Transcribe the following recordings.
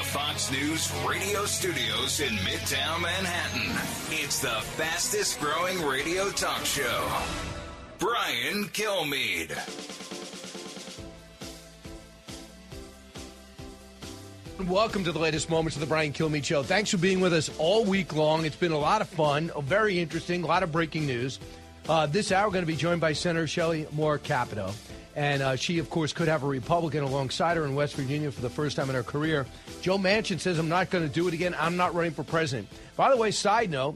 Fox News radio studios in Midtown Manhattan. It's the fastest growing radio talk show. Brian Kilmeade. Welcome to the latest moments of the Brian Kilmeade Show. Thanks for being with us all week long. It's been a lot of fun, very interesting, a lot of breaking news. This hour, we're going to be joined by Senator Shelley Moore Capito. And she, of course, could have a Republican alongside her in West Virginia for the first time in her career. Joe Manchin says, I'm not going to do it again. I'm not running for president. By the way, side note,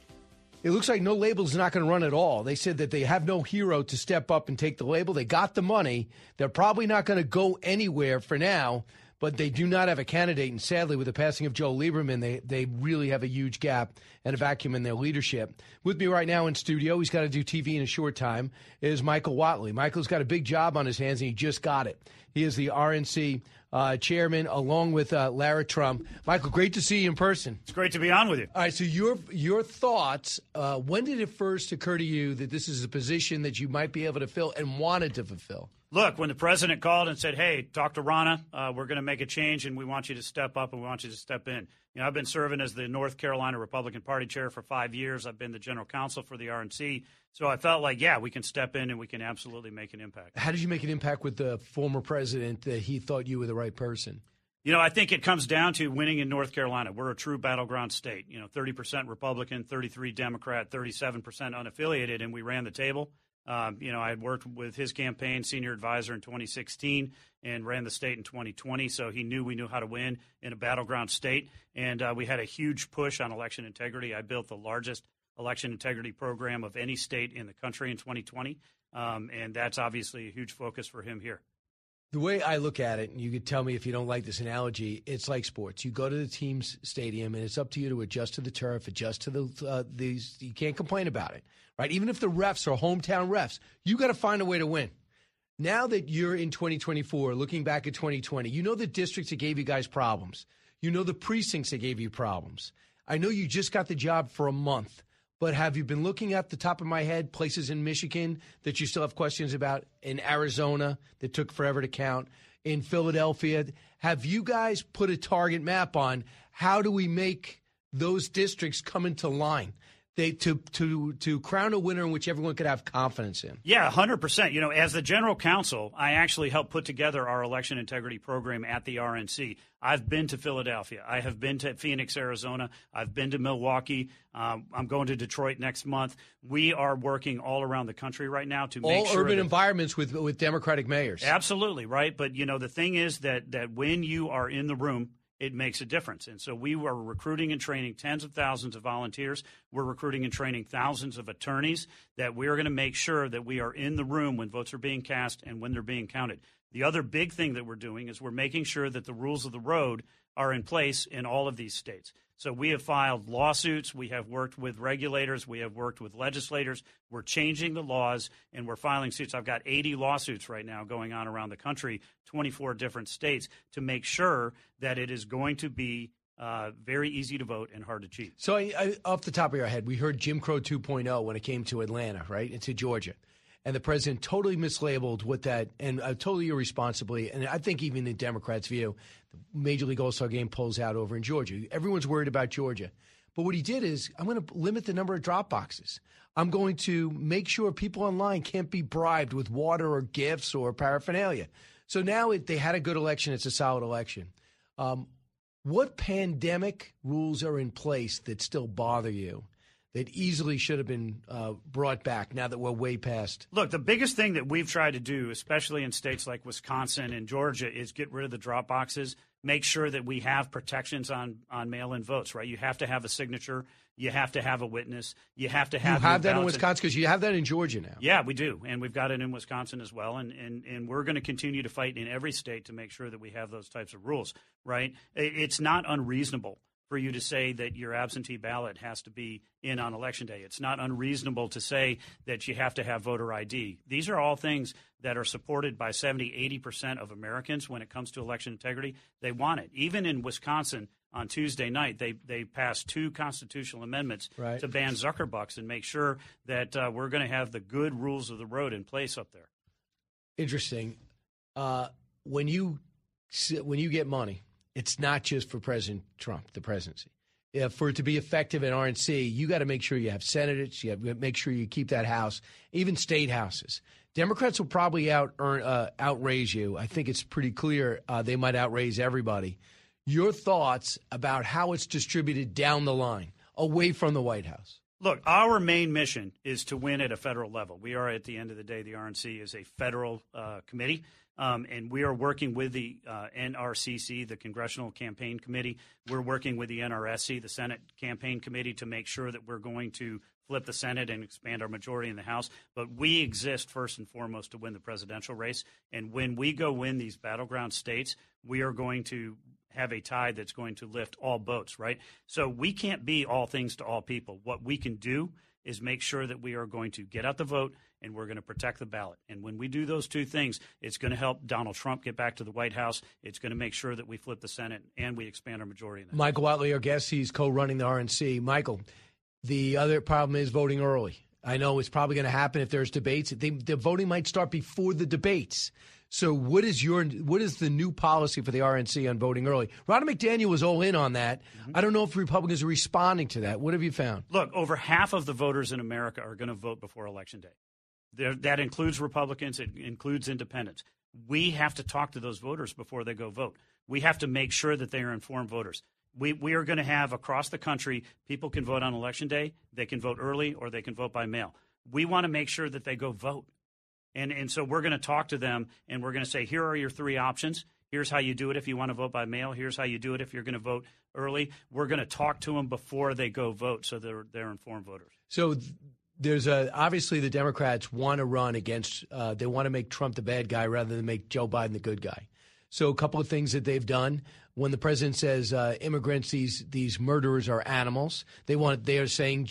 it looks like No Label's not going to run at all. They said that they have no hero to step up and take the label. They got the money. They're probably not going to go anywhere for now, but they do not have a candidate. And sadly, with the passing of Joe Lieberman, they really have a huge gap and a vacuum in their leadership. With me right now in studio, he's got to do TV in a short time, is Michael Whatley. Michael's got a big job on his hands, and he just got it. He is the RNC chairman, along with Lara Trump. Michael, great to see you in person. It's great to be on with you. All right, so your thoughts, when did it first occur to you that this is a position that you might be able to fill and wanted to fulfill? Look, when the president called and said, hey, talk to Ronna, we're going to make a change, and we want you to step up and we want you to step in. You know, I've been serving as the North Carolina Republican Party chair for 5 years. I've been the general counsel for the RNC. So I felt like, yeah, we can step in and we can absolutely make an impact. How did you make an impact with the former president that he thought you were the right person? You know, I think it comes down to winning in North Carolina. We're a true battleground state. You know, 30% Republican, 33 Democrat, 37% unaffiliated, and we ran the table. You know, I had worked with his campaign senior advisor in 2016 and ran the state in 2020, so we knew how to win in a battleground state. And we had a huge push on election integrity. I built the largest election integrity program of any state in the country in 2020, and that's obviously a huge focus for him here. The way I look at it, and you could tell me if you don't like this analogy, it's like sports. You go to the team's stadium, and it's up to you to adjust to the turf, adjust to these. You can't complain about it, right? Even if the refs are hometown refs, you got to find a way to win. Now that you're in 2024, looking back at 2020, you know the districts that gave you guys problems. You know the precincts that gave you problems. I know you just got the job for a month. But have you been looking at the top of my head, places in Michigan that you still have questions about, in Arizona that took forever to count, in Philadelphia? Have you guys put a target map on how do we make those districts come into line? To crown a winner in which everyone could have confidence in. Yeah, 100%. You know, as the general counsel, I actually helped put together our election integrity program at the RNC. I've been to Philadelphia. I have been to Phoenix, Arizona. I've been to Milwaukee. I'm going to Detroit next month. We are working all around the country right now to make sure. All urban environments with Democratic mayors. Absolutely, right? But, you know, the thing is that when you are in the room, it makes a difference. And so we are recruiting and training tens of thousands of volunteers. We're recruiting and training thousands of attorneys that we're going to make sure that we are in the room when votes are being cast and when they're being counted. The other big thing that we're doing is we're making sure that the rules of the road are in place in all of these states. So we have filed lawsuits. We have worked with regulators. We have worked with legislators. We're changing the laws, and we're filing suits. I've got 80 lawsuits right now going on around the country, 24 different states, to make sure that it is going to be very easy to vote and hard to cheat. So off the top of your head, we heard Jim Crow 2.0 when it came to Atlanta, right, and to Georgia. And the president totally mislabeled what that, and totally irresponsibly, and I think even in Democrats' view, the Major League All-Star game pulls out over in Georgia. Everyone's worried about Georgia. But what he did is, I'm going to limit the number of drop boxes. I'm going to make sure people online can't be bribed with water or gifts or paraphernalia. So now they had a good election. It's a solid election. What pandemic rules are in place that still bother you that easily should have been brought back now that we're way past? Look, the biggest thing that we've tried to do, especially in states like Wisconsin and Georgia, is get rid of the drop boxes, make sure that we have protections on mail-in votes, right? You have to have a signature. You have to have a witness. You have to have. You have that in Wisconsin because you have that in Georgia now. Yeah, we do, and we've got it in Wisconsin as well. And we're going to continue to fight in every state to make sure that we have those types of rules, right? It's not unreasonable for you to say that your absentee ballot has to be in on Election Day. It's not unreasonable to say that you have to have voter ID. These are all things that are supported by 70, 80% of Americans when it comes to election integrity. They want it. Even in Wisconsin on Tuesday night, they passed 2 constitutional amendments to ban Zuckerbucks and make sure that we're going to have the good rules of the road in place up there. Interesting. When you get money, it's not just for President Trump, the presidency. For it to be effective at RNC, you got to make sure you have senators. You have to make sure you keep that House, even state houses. Democrats will probably outraise you. I think it's pretty clear they might outraise everybody. Your thoughts about how it's distributed down the line, away from the White House? Look, our main mission is to win at a federal level. We are, at the end of the day, the RNC is a federal committee. And we are working with the NRCC, the Congressional Campaign Committee. We're working with the NRSC, the Senate Campaign Committee, to make sure that we're going to flip the Senate and expand our majority in the House. But we exist first and foremost to win the presidential race. And when we go win these battleground states, we are going to have a tide that's going to lift all boats, right? So we can't be all things to all people. What we can do is make sure that we are going to get out the vote and we're going to protect the ballot. And when we do those two things, it's going to help Donald Trump get back to the White House. It's going to make sure that we flip the Senate and we expand our majority in the House. Michael Whatley, our guest, he's co-running the RNC. Michael, the other problem is voting early. I know it's probably going to happen if there's debates. The voting might start before the debates. So what is the new policy for the RNC on voting early? Ronna McDaniel was all in on that. Mm-hmm. I don't know if Republicans are responding to that. What have you found? Look, over half of the voters in America are going to vote before Election Day. That includes Republicans. It includes independents. We have to talk to those voters before they go vote. We have to make sure that they are informed voters. We are going to have across the country, people can vote on Election Day. They can vote early or they can vote by mail. We want to make sure that they go vote. And so we're going to talk to them, and we're going to say, here are your three options. Here's how you do it if you want to vote by mail. Here's how you do it if you're going to vote early. We're going to talk to them before they go vote so they're informed voters. So there's obviously the Democrats want to run against they want to make Trump the bad guy rather than make Joe Biden the good guy. So a couple of things that they've done. When the president says immigrants, these murderers are animals, they are saying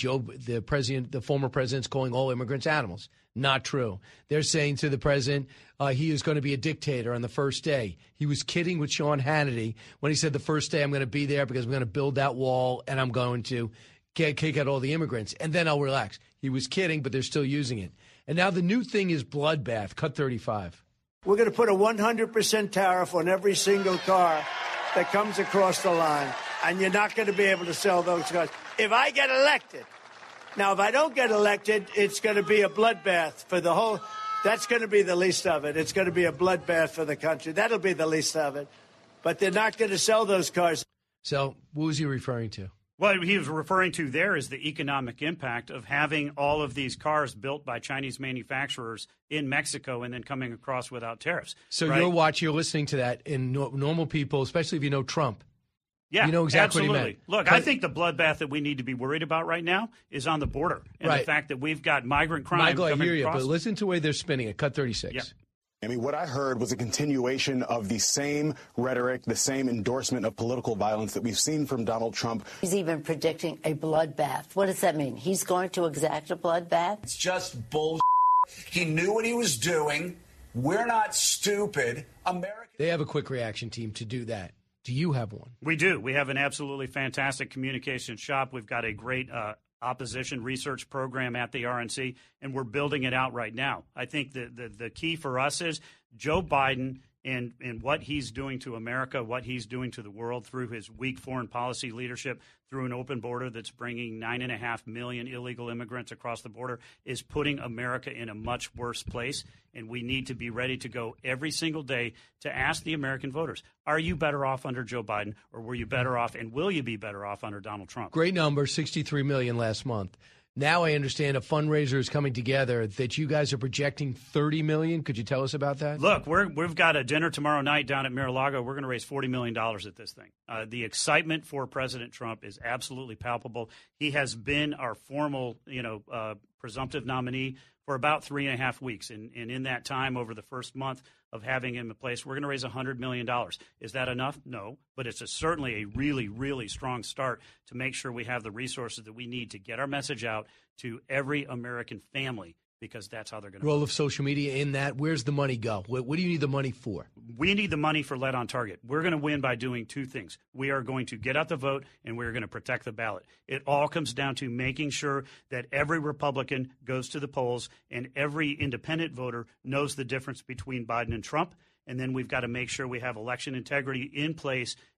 the former president's calling all immigrants animals. Not true. They're saying to the president he is going to be a dictator on the first day. He was kidding with Sean Hannity when he said the first day I'm going to be there because I'm going to build that wall and I'm going to kick out all the immigrants and then I'll relax. He was kidding, but they're still using it. And now the new thing is bloodbath. Cut 35. We're going to put a 100% tariff on every single car that comes across the line, and you're not going to be able to sell those cars. If I get elected, now if I don't get elected, it's going to be a bloodbath for the whole, that's going to be the least of it. It's going to be a bloodbath for the country. That'll be the least of it. But they're not going to sell those cars. So what was he referring to? What he was referring to there is the economic impact of having all of these cars built by Chinese manufacturers in Mexico and then coming across without tariffs. So right? you're listening to that, and normal people, especially if you know Trump, yeah, you know exactly absolutely. what he meant. Look, I think the bloodbath that we need to be worried about right now is on the border. And right. The fact that we've got migrant crime Michael, coming I hear you, across. but listen to the way they're spinning it. Cut 36. Yeah. I mean, what I heard was a continuation of the same rhetoric, the same endorsement of political violence that we've seen from Donald Trump. He's even predicting a bloodbath. What does that mean? He's going to exact a bloodbath? It's just bullshit. He knew what he was doing. We're not stupid. They have a quick reaction team to do that. Do you have one? We do. We have an absolutely fantastic communication shop. We've got a great opposition research program at the RNC, and we're building it out right now. I think the key for us is Joe Biden and what he's doing to America, what he's doing to the world through his weak foreign policy leadership, through an open border that's bringing 9.5 million illegal immigrants across the border, is putting America in a much worse place. And we need to be ready to go every single day to ask the American voters, are you better off under Joe Biden, or were you better off, and will you be better off under Donald Trump? Great number, 63 million last month. Now I understand a fundraiser is coming together that you guys are projecting 30 million. Could you tell us about that? Look, we've got a dinner tomorrow night down at Mar-a-Lago. We're going to raise $40 million at this thing. The excitement for President Trump is absolutely palpable. He has been our formal, presumptive nominee for about 3.5 weeks. And in that time, over the first month of having him in place, we're going to raise $100 million. Is that enough? No. But it's certainly a really, really strong start to make sure we have the resources that we need to get our message out to every American family, because that's how they're going to role of social media in that. Where's the money go? What do you need the money for? We need the money for Lead on Target. We're going to win by doing two things. We are going to get out the vote, and we're going to protect the ballot. It all comes down to making sure that every Republican goes to the polls and every independent voter knows the difference between Biden and Trump. And then we've got to make sure we have election integrity in place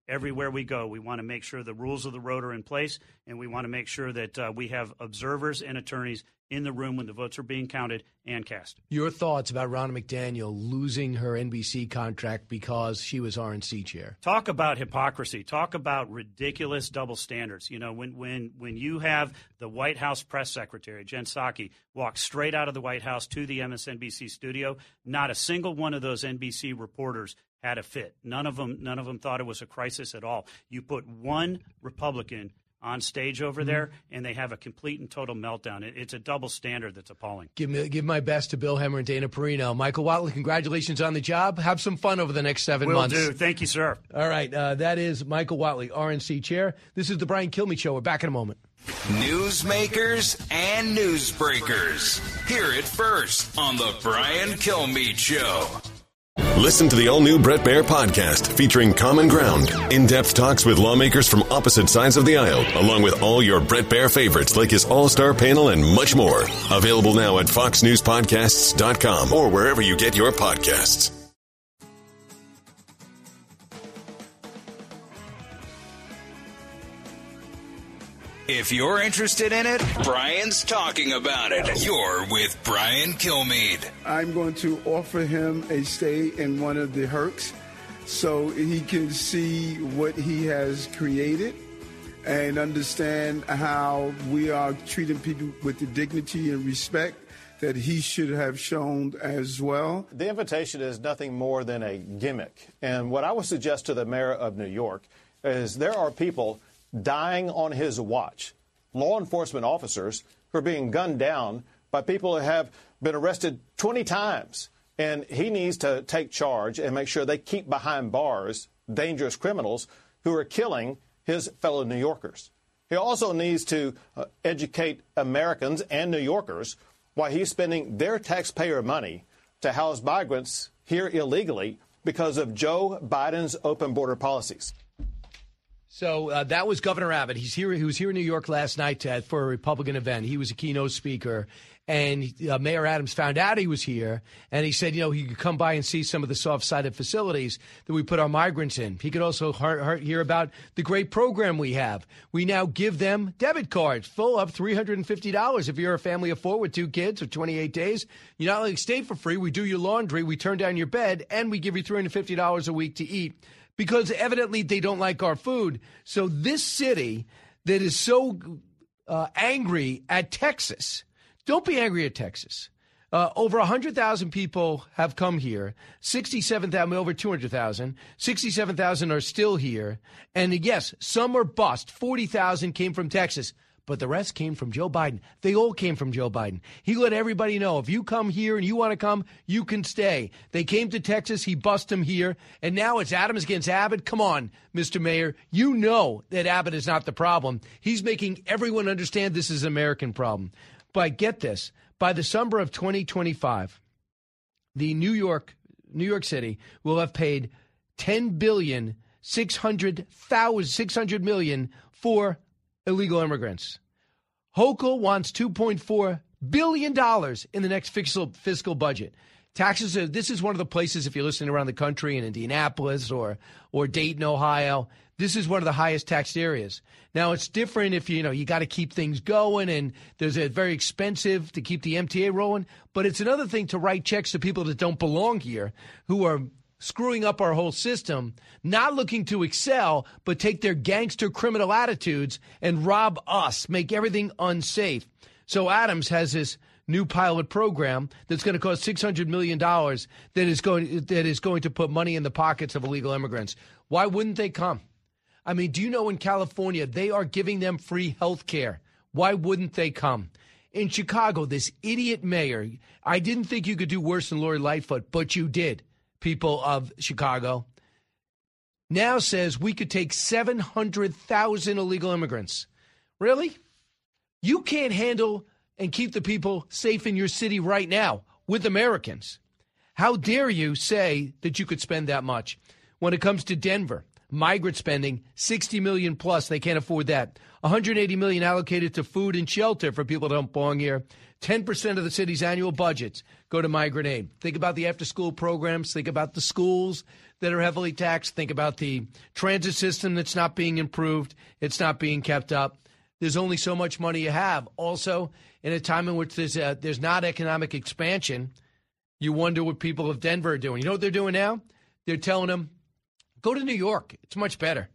everywhere we go. We want to make sure the rules of the road are in place, and we want to make sure that we have observers and attorneys in the room when the votes are being counted and cast. Your thoughts about Ronna McDaniel losing her NBC contract because she was RNC chair? Talk about hypocrisy. Talk about ridiculous double standards. You know, when you have the White House press secretary, Jen Psaki, walk straight out of the White House to the MSNBC studio, not a single one of those NBC reporters had a fit. None of them thought it was a crisis at all. You put one Republican on stage over there, and they have a complete and total meltdown. It's a double standard that's appalling. Give my best to Bill Hemmer and Dana Perino. Michael Whatley, congratulations on the job. Have some fun over the next 7 months. Will do. Thank you, sir. All right. That is Michael Whatley, RNC chair. This is the Brian Kilmeade Show. We're back in a moment. Newsmakers and newsbreakers. Hear it first on the Brian Kilmeade Show. Listen to the all-new Bret Baier podcast featuring Common Ground, in-depth talks with lawmakers from opposite sides of the aisle, along with all your Bret Baier favorites like his all-star panel and much more. Available now at foxnewspodcasts.com or wherever you get your podcasts. If you're interested in it, Brian's talking about it. You're with Brian Kilmeade. I'm going to offer him a stay in one of the Hercs so he can see what he has created and understand how we are treating people with the dignity and respect that he should have shown as well. The invitation is nothing more than a gimmick. And what I would suggest to the mayor of New York is there are people dying on his watch, law enforcement officers who are being gunned down by people who have been arrested 20 times. And he needs to take charge and make sure they keep behind bars dangerous criminals who are killing his fellow New Yorkers. He also needs to educate Americans and New Yorkers why he's spending their taxpayer money to house migrants here illegally because of Joe Biden's open border policies. So that was Governor Abbott. He was here in New York last night for a Republican event. He was a keynote speaker. And Mayor Adams found out he was here, and he said, he could come by and see some of the soft-sided facilities that we put our migrants in. He could also hear about the great program we have. We now give them debit cards, full up $350. If you're a family of 4 with 2 kids for 28 days, you not only stay for free, we do your laundry, we turn down your bed, and we give you $350 a week to eat. Because evidently they don't like our food. So this city that is so angry at Texas, don't be angry at Texas. Over 100,000 people have come here. 67,000, over 200,000. 67,000 are still here. And yes, some are bust. 40,000 came from Texas. But the rest came from Joe Biden. They all came from Joe Biden. He let everybody know, if you come here and you want to come, you can stay. They came to Texas. He bust them here. And now it's Adams against Abbott. Come on, Mr. Mayor. You know that Abbott is not the problem. He's making everyone understand this is an American problem. But get this. By the summer of 2025, the New York City will have paid $10,600 million for illegal immigrants. Hochul wants $2.4 billion in the next fiscal budget. Taxes, this is one of the places, if you're listening around the country in Indianapolis or Dayton, Ohio, this is one of the highest taxed areas. Now, it's different if, you got to keep things going, and there's a very expensive to keep the MTA rolling. But it's another thing to write checks to people that don't belong here, who are screwing up our whole system, not looking to excel, but take their gangster criminal attitudes and rob us, make everything unsafe. So Adams has this new pilot program that's going to cost $600 million that is going to put money in the pockets of illegal immigrants. Why wouldn't they come? I mean, do you know in California, they are giving them free health care. Why wouldn't they come? In Chicago, this idiot mayor, I didn't think you could do worse than Lori Lightfoot, but you did. People of Chicago, now says we could take 700,000 illegal immigrants. Really? You can't handle and keep the people safe in your city right now with Americans. How dare you say that you could spend that much? When it comes to Denver, migrant spending, $60 million plus. They can't afford that. $180 million allocated to food and shelter for people that don't belong here. 10% of the city's annual budgets go to migrant aid. Think about the after-school programs. Think about the schools that are heavily taxed. Think about the transit system that's not being improved. It's not being kept up. There's only so much money you have. Also, in a time in which there's not economic expansion, you wonder what people of Denver are doing. You know what they're doing now? They're telling them, go to New York. It's much better.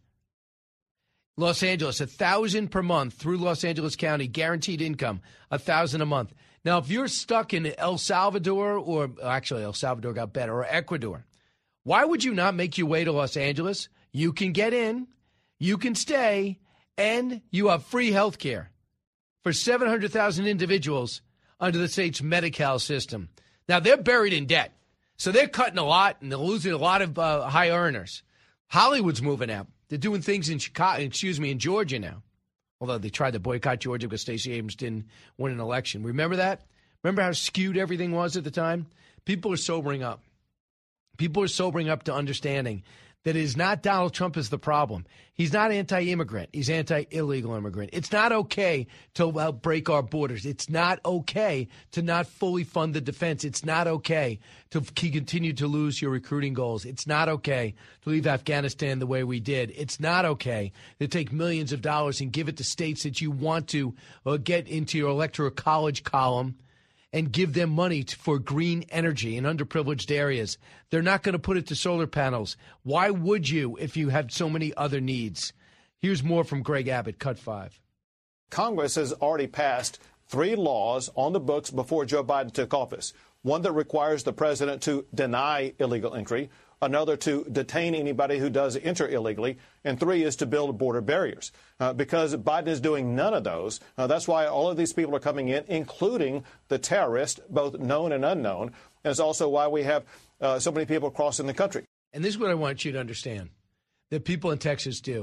Los Angeles, $1,000 per month through Los Angeles County, guaranteed income, $1,000 a month. Now, if you're stuck in El Salvador, or actually El Salvador got better, or Ecuador, why would you not make your way to Los Angeles? You can get in, you can stay, and you have free health care for 700,000 individuals under the state's Medi-Cal system. Now, they're buried in debt, so they're cutting a lot, and they're losing a lot of high earners. Hollywood's moving out. They're doing things in Georgia now. Although they tried to boycott Georgia because Stacey Abrams didn't win an election. Remember that? Remember how skewed everything was at the time? People are sobering up. People are sobering up to understanding that it is not Donald Trump is the problem. He's not anti-immigrant. He's anti-illegal immigrant. It's not okay to break our borders. It's not okay to not fully fund the defense. It's not okay to continue to lose your recruiting goals. It's not okay to leave Afghanistan the way we did. It's not okay to take millions of dollars and give it to states that you want to get into your electoral college column and give them money for green energy in underprivileged areas. They're not going to put it to solar panels. Why would you if you have so many other needs? Here's more from Greg Abbott, Cut 5. Congress has already passed 3 laws on the books before Joe Biden took office. One that requires the president to deny illegal entry, another to detain anybody who does enter illegally, and 3 is to build border barriers. Because Biden is doing none of those, that's why all of these people are coming in, including the terrorists, both known and unknown. And it's also why we have so many people crossing the country. And this is what I want you to understand, that people in Texas do.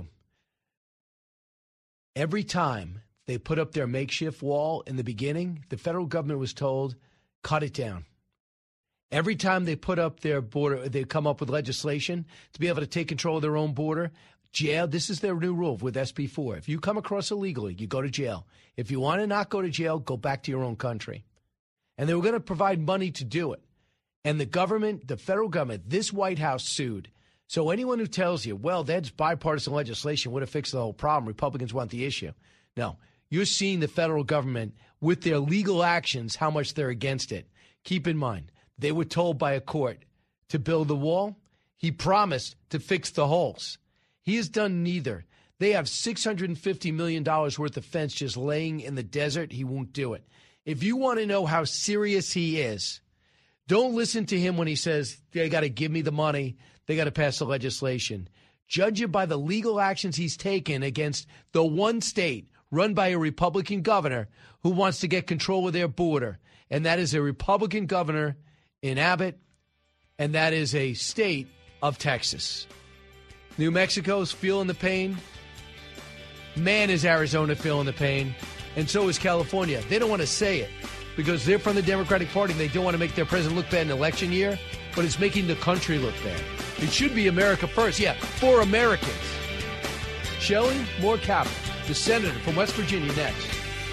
Every time they put up their makeshift wall in the beginning, the federal government was told, cut it down. Every time they put up their border, they come up with legislation to be able to take control of their own border. Jail, this is their new rule with SB 4. If you come across illegally, you go to jail. If you want to not go to jail, go back to your own country. And they were going to provide money to do it. And the government, the federal government, this White House sued. So anyone who tells you, well, that's bipartisan legislation would have fixed the whole problem, Republicans want the issue. No, you're seeing the federal government with their legal actions, how much they're against it. Keep in mind, they were told by a court to build the wall. He promised to fix the holes. He has done neither. They have $650 million worth of fence just laying in the desert. He won't do it. If you want to know how serious he is, don't listen to him when he says they got to give me the money. They got to pass the legislation. Judge it by the legal actions he's taken against the one state run by a Republican governor who wants to get control of their border. And that is a Republican governor in Abbott, and that is a state of Texas. New Mexico's feeling the pain. Man, is Arizona feeling the pain. And so is California. They don't want to say it because they're from the Democratic Party and they don't want to make their president look bad in election year, but it's making the country look bad. It should be America first. Yeah, for Americans. Shelley Moore Caput, the senator from West Virginia, next.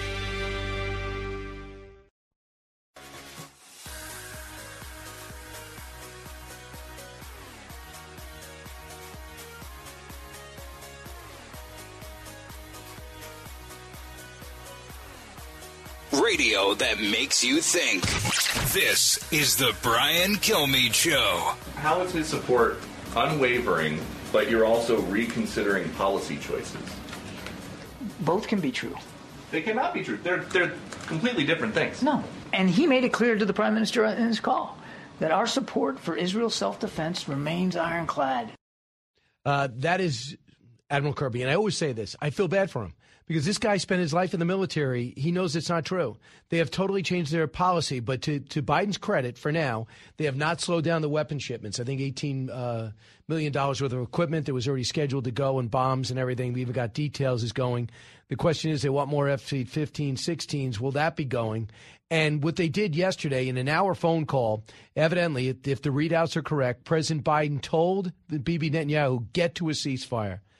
Radio that makes you think. This is the Brian Kilmeade Show. How is his support unwavering, but you're also reconsidering policy choices? Both can be true. They cannot be true. They're completely different things. No. And he made it clear to the Prime Minister in his call that our support for Israel's self-defense remains ironclad. That is Admiral Kirby. And I always say this. I feel bad for him. Because this guy spent his life in the military. He knows it's not true. They have totally changed their policy. But to Biden's credit, for now, they have not slowed down the weapon shipments. I think $18 million worth of equipment that was already scheduled to go and bombs and everything. We even got details is going. The question is they want more F-15, 16s. Will that be going? And what they did yesterday in an hour phone call, evidently, if the readouts are correct, President Biden told Bibi Netanyahu, get to a ceasefire.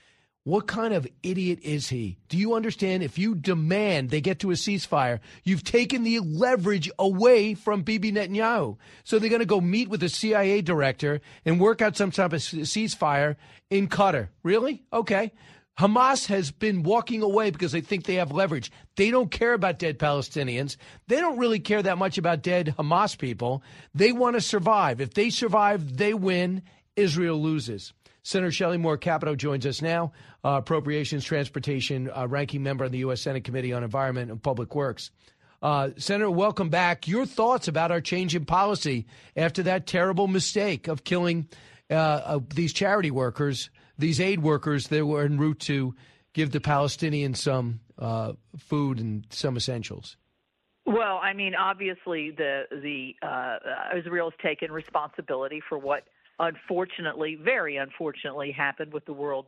What kind of idiot is he? Do you understand? If you demand they get to a ceasefire, you've taken the leverage away from Bibi Netanyahu. So they're going to go meet with the CIA director and work out some type of ceasefire in Qatar. Really? Okay. Hamas has been walking away because they think they have leverage. They don't care about dead Palestinians. They don't really care that much about dead Hamas people. They want to survive. If they survive, they win. Israel loses. Senator Shelley Moore Capito joins us now, Appropriations, Transportation, ranking member on the U.S. Senate Committee on Environment and Public Works. Senator, welcome back. Your thoughts about our change in policy after that terrible mistake of killing these charity workers, these aid workers that were en route to give the Palestinians some food and some essentials? Well, I mean, obviously, Israel's taken responsibility for what unfortunately, very unfortunately, happened with the World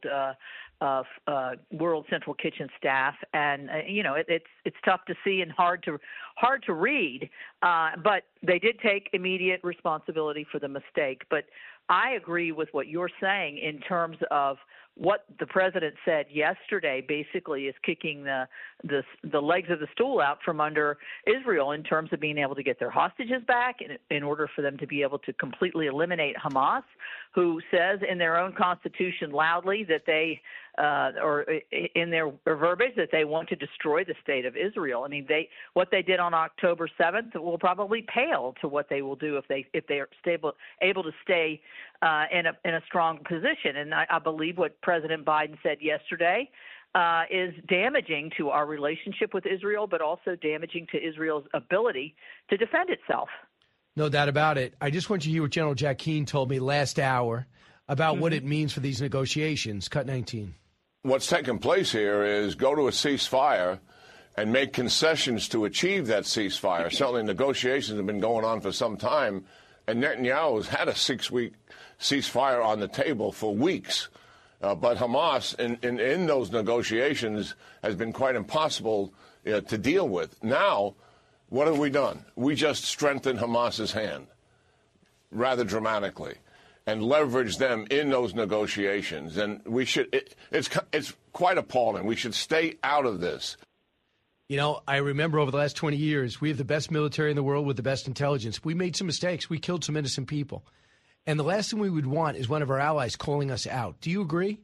Central Kitchen staff, and it's tough to see and hard to read. But they did take immediate responsibility for the mistake. But I agree with what you're saying in terms of what the president said yesterday. Basically, is kicking the legs of the stool out from under Israel in terms of being able to get their hostages back in order for them to be able to completely eliminate Hamas, who says in their own constitution loudly that they or in their verbiage that they want to destroy the state of Israel. I mean, what they did on October 7th will probably pale to what they will do if they are able to stay in a strong position. And I believe what President Biden said yesterday is damaging to our relationship with Israel, but also damaging to Israel's ability to defend itself. No doubt about it. I just want you to hear what General Jack Keane told me last hour about what it means for these negotiations. Cut 19. What's taken place here is go to a ceasefire and make concessions to achieve that ceasefire. Certainly negotiations have been going on for some time, and Netanyahu has had a 6-week ceasefire on the table for weeks. But Hamas, in those negotiations, has been quite impossible to deal with. Now, what have we done? We just strengthened Hamas's hand rather dramatically and leveraged them in those negotiations. And we should, it's quite appalling. We should stay out of this. You know, I remember over the last 20 years, we have the best military in the world with the best intelligence. We made some mistakes. We killed some innocent people. And the last thing we would want is one of our allies calling us out. Do you agree?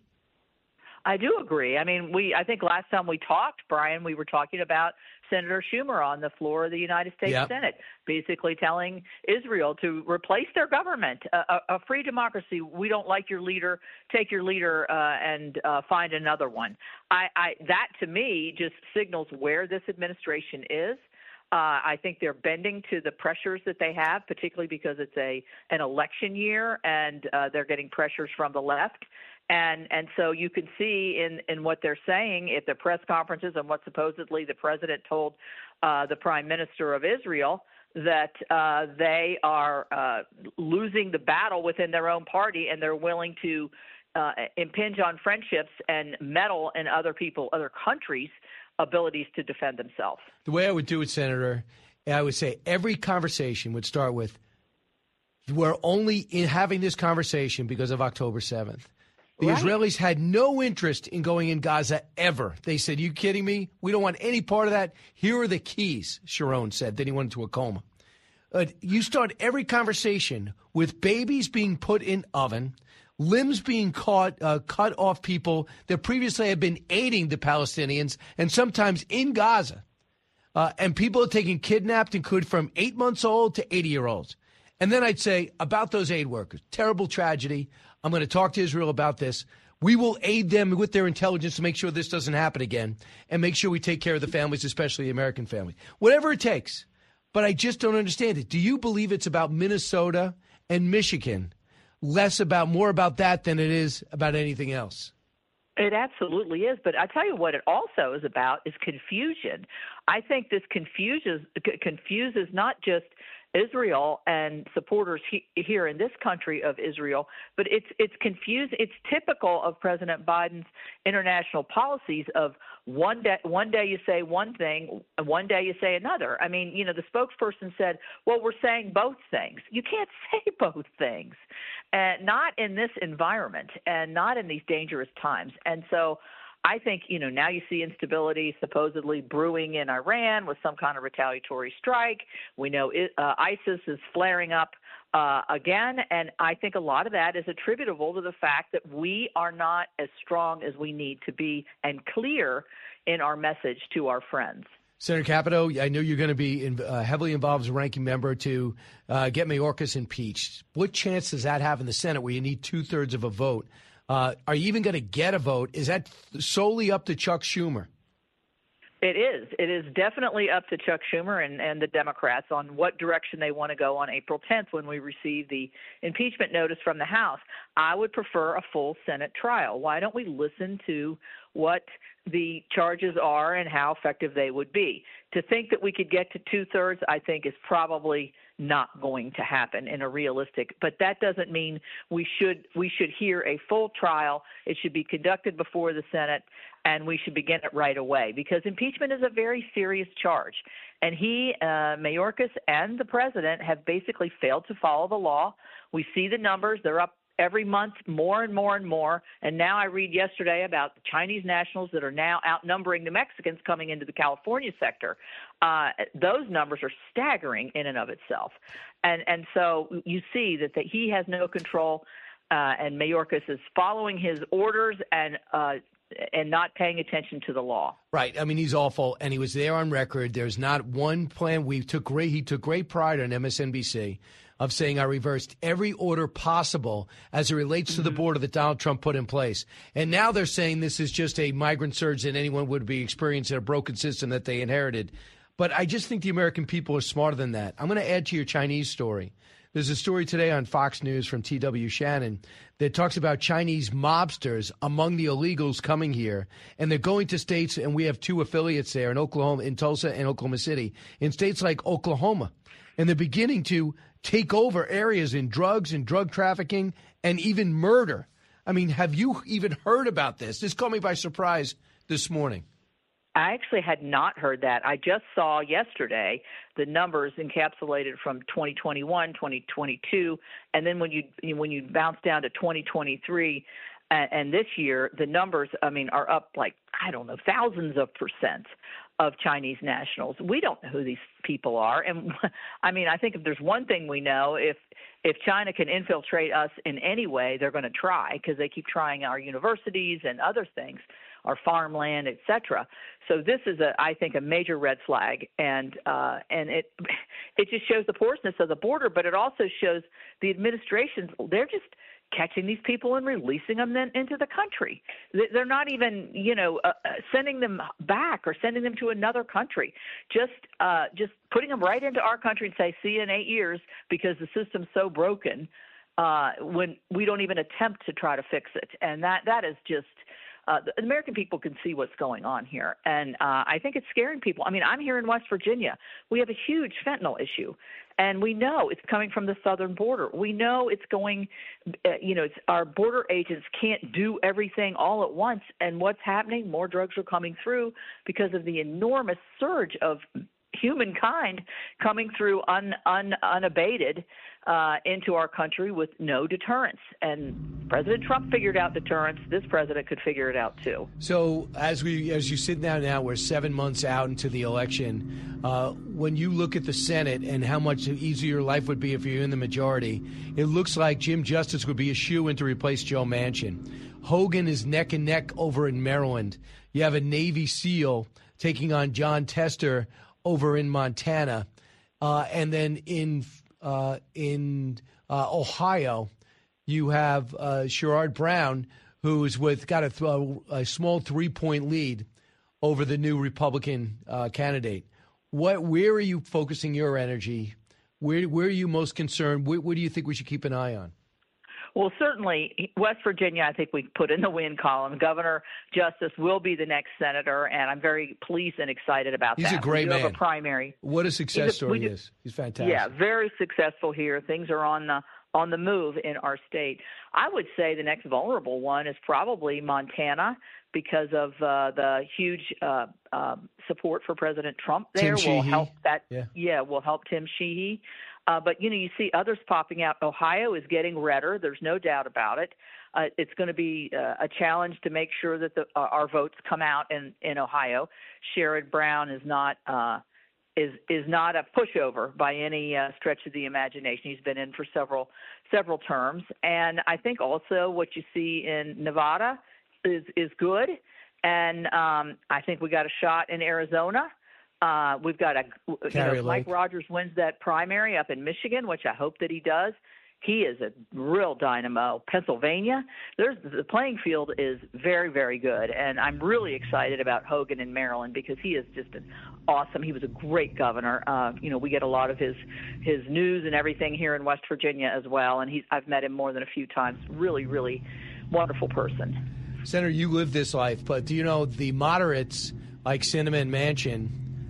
I do agree. I mean, I think last time we talked, Brian, we were talking about Senator Schumer on the floor of the United States Senate, basically telling Israel to replace their government, a free democracy. We don't like your leader. Take your leader and find another one. That, to me, just signals where this administration is. I think they're bending to the pressures that they have, particularly because it's an election year and they're getting pressures from the left. And so you can see in what they're saying at the press conferences and what supposedly the president told the prime minister of Israel, that they are losing the battle within their own party, and they're willing to impinge on friendships and meddle in other countries' abilities to defend themselves. The way I would do it, Senator, I would say every conversation would start with, we're only having this conversation because of October 7th. The Israelis had no interest in going in Gaza ever. They said, you kidding me? We don't want any part of that. Here are the keys, Sharon said. Then he went into a coma. You start every conversation with babies being put in oven, limbs being cut off people that previously had been aiding the Palestinians and sometimes in Gaza. And people are taken kidnapped, including from 8 months old to 80-year-olds. And then I'd say about those aid workers, terrible tragedy. I'm going to talk to Israel about this. We will aid them with their intelligence to make sure this doesn't happen again and make sure we take care of the families, especially the American family. Whatever it takes. But I just don't understand it. Do you believe it's about Minnesota and Michigan, more about that than it is about anything else? It absolutely is. But I tell you what it also is about is confusion. I think this confuses not just Israel and supporters here in this country of Israel, but it's confused. It's typical of President Biden's international policies of one day you say one thing, and one day you say another. I mean, the spokesperson said, well, we're saying both things. You can't say both things. and not in this environment and not in these dangerous times. And so I think, now you see instability supposedly brewing in Iran with some kind of retaliatory strike. We know ISIS is flaring up again, and I think a lot of that is attributable to the fact that we are not as strong as we need to be and clear in our message to our friends. Senator Capito, I know you're going to be heavily involved as a ranking member to get Mayorkas impeached. What chance does that have in the Senate where you need 2/3 of a vote? Are you even going to get a vote? Is that solely up to Chuck Schumer? It is. It is definitely up to Chuck Schumer and the Democrats on what direction they want to go on April 10th when we receive the impeachment notice from the House. I would prefer a full Senate trial. Why don't we listen to what the charges are and how effective they would be? To think that we could get to 2/3, I think, is probably not going to happen in a realistic. But that doesn't mean we should hear a full trial. It should be conducted before the Senate, and we should begin it right away because impeachment is a very serious charge. And Mayorkas and the president have basically failed to follow the law. We see the numbers. They're up every month more and more and more. And now I read yesterday about the Chinese nationals that are now outnumbering the Mexicans coming into the California sector. Those numbers are staggering in and of itself. And so you see that he has no control, and Mayorkas is following his orders and not paying attention to the law. Right. I mean, he's awful, and he was there on record. There's not one plan. He took great pride on MSNBC of saying I reversed every order possible as it relates to the border that Donald Trump put in place. And now they're saying this is just a migrant surge that anyone would be experiencing, a broken system that they inherited. But I just think the American people are smarter than that. I'm going to add to your Chinese story. There's a story today on Fox News from T.W. Shannon that talks about Chinese mobsters among the illegals coming here. And they're going to states, and we have 2 affiliates there in Oklahoma, in Tulsa and Oklahoma City, in states like Oklahoma. And they're beginning to take over areas in drugs and drug trafficking and even murder. I mean, have you even heard about this? This caught me by surprise this morning. I actually had not heard that. I just saw yesterday the numbers encapsulated from 2021, 2022, and then when you bounce down to 2023 and this year, the numbers, are up like, thousands of percent of Chinese nationals. We don't know who these people are. And I think if there's one thing we know, if China can infiltrate us in any way, they're going to try because they keep trying our universities and other things, our farmland, et cetera. So this is, I think, a major red flag, and it just shows the porousness of the border, but it also shows the administrations, they're just catching these people and releasing them then into the country. They're not even, sending them back or sending them to another country. Just putting them right into our country and say, see you in 8 years because the system's so broken when we don't even attempt to try to fix it. And that is just the American people can see what's going on here. And I think it's scaring people. I'm here in West Virginia. We have a huge fentanyl issue. And we know it's coming from the southern border. We know it's going, our border agents can't do everything all at once. And what's happening? More drugs are coming through because of the enormous surge of humankind coming through unabated into our country with no deterrence. And President Trump figured out deterrence. This president could figure it out too. So as you sit down now, we're 7 months out into the election. When you look at the Senate and how much easier your life would be if you're in the majority, it looks like Jim Justice would be a shoo-in to replace Joe Manchin. Hogan is neck and neck over in Maryland. You have a Navy SEAL taking on John Tester over in Montana, and then in Ohio, you have Sherrod Brown, who's got a small 3-point lead over the new Republican candidate. Where are you focusing your energy? Where are you most concerned? What do you think we should keep an eye on? Well, certainly West Virginia, I think we put in the win column. Governor Justice will be the next senator, and I'm very pleased and excited about that. He's a great man. We have a primary. What a success story he is. He's fantastic. Yeah, very successful here. Things are on the move in our state. I would say the next vulnerable one is probably Montana because of the huge support for President Trump there. Tim Sheehy. Will help that. Yeah, will help Tim Sheehy. But, you see others popping out. Ohio is getting redder. There's no doubt about it. It's going to be a challenge to make sure that our votes come out in Ohio. Sherrod Brown is not is not a pushover by any stretch of the imagination. He's been in for several terms. And I think also what you see in Nevada is good. And I think we got a shot in Arizona. We've got if Mike Rogers wins that primary up in Michigan, which I hope that he does, he is a real dynamo. Pennsylvania, the playing field is very, very good, and I'm really excited about Hogan in Maryland because he is just awesome. He was a great governor. We get a lot of his news and everything here in West Virginia as well, and I've met him more than a few times. Really, really wonderful person. Senator, you live this life, but do you know the moderates like Sinema and Manchin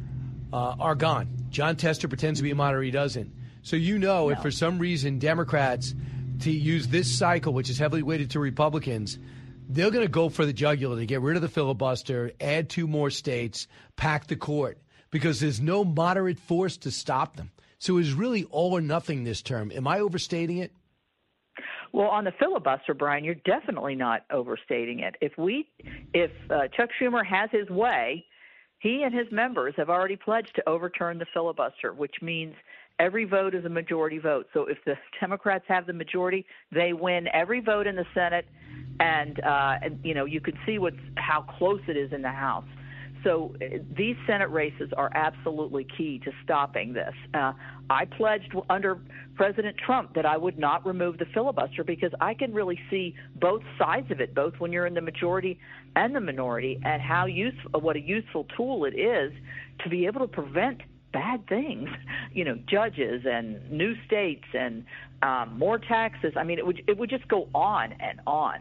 are gone? John Tester pretends to be a moderate, he doesn't. So if for some reason Democrats, to use this cycle, which is heavily weighted to Republicans, they're going to go for the jugular to get rid of the filibuster, add 2 more states, pack the court, because there's no moderate force to stop them. So it's really all or nothing this term. Am I overstating it? Well, on the filibuster, Brian, you're definitely not overstating it. If Chuck Schumer has his way, he and his members have already pledged to overturn the filibuster, which means every vote is a majority vote. So if the Democrats have the majority, they win every vote in the Senate, and you can see how close it is in the House. So these Senate races are absolutely key to stopping this. I pledged under President Trump that I would not remove the filibuster because I can really see both sides of it, both when you're in the majority and the minority, and what a useful tool it is to be able to prevent bad things, judges and new states and more taxes. I mean, it would just go on and on.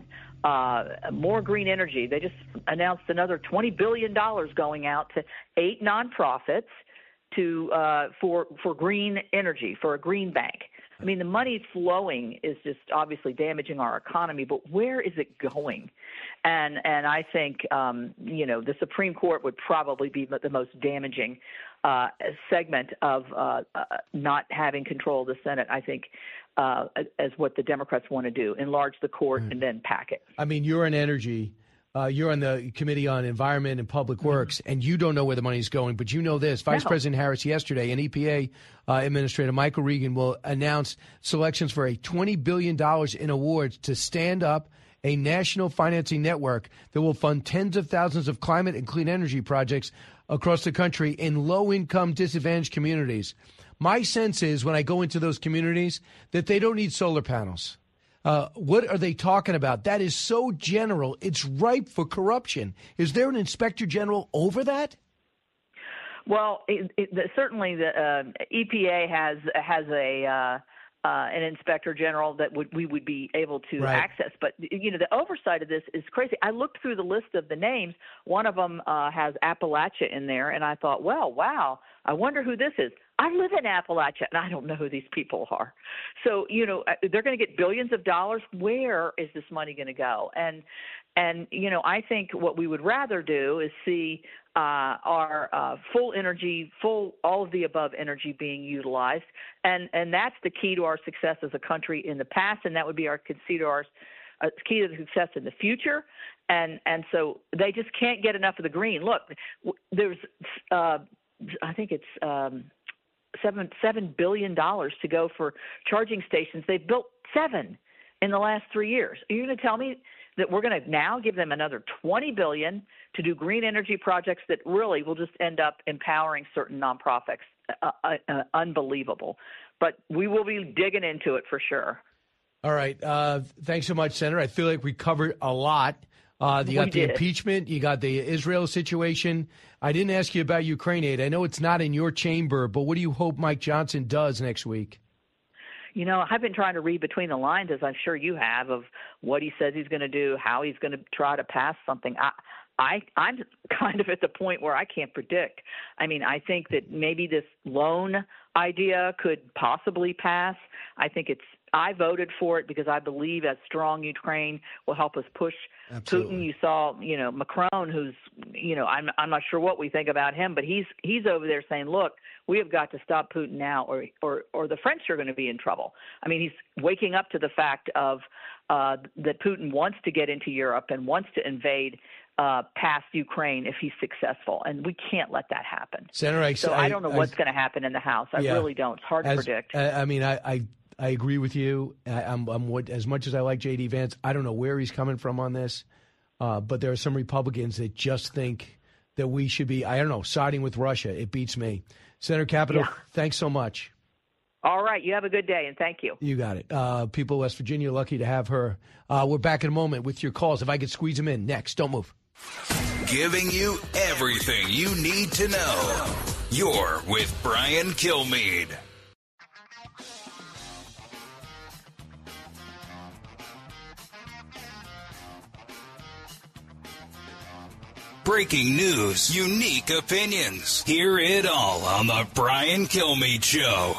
More green energy. They just announced another $20 billion going out to 8 nonprofits for green energy, for a green bank. I mean, the money flowing is just obviously damaging our economy, but where is it going? And I think, the Supreme Court would probably be the most damaging segment of not having control of the Senate, I think, as what the Democrats want to do, enlarge the court and then pack it. I mean, you're on energy. You're on the Committee on Environment and Public Works, and you don't know where the money's going, but you know this. Vice President Harris yesterday, and EPA Administrator Michael Regan will announce selections for a $20 billion in awards to stand up a national financing network that will fund tens of thousands of climate and clean energy projects across the country in low-income, disadvantaged communities. My sense is when I go into those communities that they don't need solar panels. What are they talking about? That is so general. It's ripe for corruption. Is there an inspector general over that? Well, certainly the EPA has an inspector general that we would be able to access. But, the oversight of this is crazy. I looked through the list of the names. One of them has Appalachia in there, and I thought, well, wow, I wonder who this is. I live in Appalachia, and I don't know who these people are. So, they're going to get billions of dollars. Where is this money going to go? And I think what we would rather do is see our full energy, all of the above energy being utilized. And that's the key to our success as a country in the past, and that would be our key to the success in the future. And so they just can't get enough of the green. Look, there's I think it's $7 billion to go for charging stations. They've built 7 in the last 3 years. Are you going to tell me that we're going to now give them another $20 billion to do green energy projects that really will just end up empowering certain nonprofits? Unbelievable. But we will be digging into it for sure. All right. Thanks so much, Senator. I feel like we covered a lot. You got the impeachment. You got the Israel situation. I didn't ask you about Ukraine aid. I know it's not in your chamber, but what do you hope Mike Johnson does next week? I've been trying to read between the lines, as I'm sure you have, of what he says he's going to do, how he's going to try to pass something. I'm kind of at the point where I can't predict. I mean, I think that maybe this loan idea could possibly pass. I think it's I voted for it because I believe a strong Ukraine will help us push Absolutely. Putin. You saw, Macron, who's, I'm not sure what we think about him, but he's over there saying, look, we have got to stop Putin now, or the French are going to be in trouble. I mean, he's waking up to the fact of that Putin wants to get into Europe and wants to invade past Ukraine if he's successful, and we can't let that happen. Senator, I don't know what's going to happen in the House. I really don't. It's hard to predict. I agree with you. I'm as much as I like J.D. Vance, I don't know where he's coming from on this, but there are some Republicans that just think that we should be, I don't know, siding with Russia. It beats me. Senator Capito, thanks so much. All right. You have a good day, and thank you. You got it. People of West Virginia, lucky to have her. We're back in a moment with your calls. If I could squeeze them in next. Don't move. Giving you everything you need to know. You're with Brian Kilmeade. Breaking news, unique opinions. Hear it all on the Brian Kilmeade Show.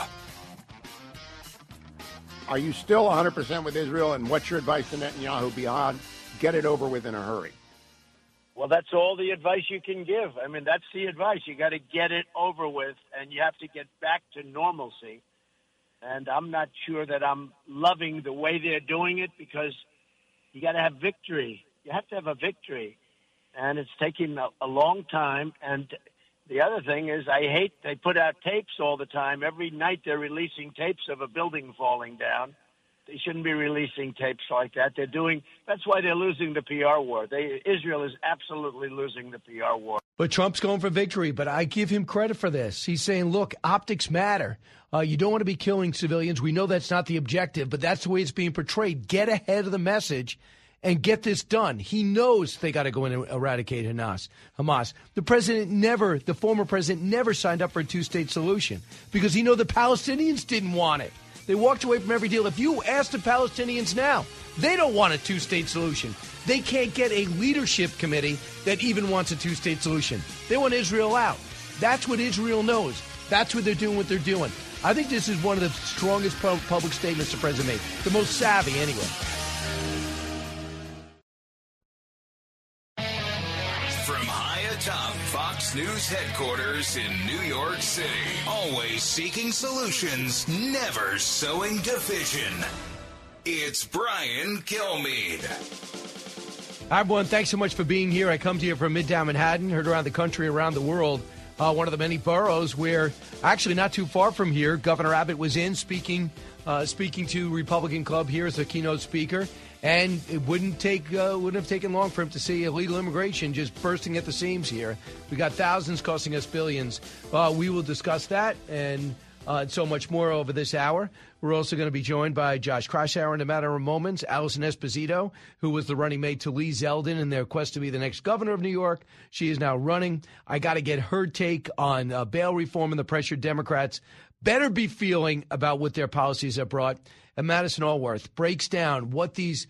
Are you still 100% with Israel, and what's your advice to Netanyahu beyond get it over with in a hurry? Well, that's all the advice you can give. I mean, that's the advice. You got to get it over with, and you have to get back to normalcy. And I'm not sure that I'm loving the way they're doing it, because you got to have victory. You have to have a victory. And it's taking a long time. And the other thing is, I hate they put out tapes all the time. Every night they're releasing tapes of a building falling down. They shouldn't be releasing tapes like that. That's why they're losing the PR war. Israel is absolutely losing the PR war. But Trump's going for victory, but I give him credit for this. He's saying, look, optics matter. You don't want to be killing civilians. We know that's not the objective, but that's the way it's being portrayed. Get ahead of the message and get this done. He knows they got to go in and eradicate Hamas. The former president never signed up for a two-state solution because he knew the Palestinians didn't want it. They walked away from every deal. If you ask the Palestinians now, they don't want a two-state solution. They can't get a leadership committee that even wants a two-state solution. They want Israel out. That's what Israel knows. That's what they're doing, I think this is one of the strongest public statements the president made. The most savvy, anyway. From high atop Fox News headquarters in New York City, always seeking solutions, never sowing division. It's Brian Kilmeade. Hi, everyone. Thanks so much for being here. I come to you from Midtown Manhattan, heard around the country, around the world. One of the many boroughs where, actually not too far from here, Governor Abbott was in speaking to Republican Club here as a keynote speaker. And it wouldn't have taken long for him to see illegal immigration just bursting at the seams here. We got thousands costing us billions. We will discuss that and so much more over this hour. We're also going to be joined by Josh Kraushaar in a matter of moments, Allison Esposito, who was the running mate to Lee Zeldin in their quest to be the next governor of New York. She is now running. I got to get her take on bail reform and the pressure Democrats better be feeling about what their policies have brought. And Madison Allworth breaks down what these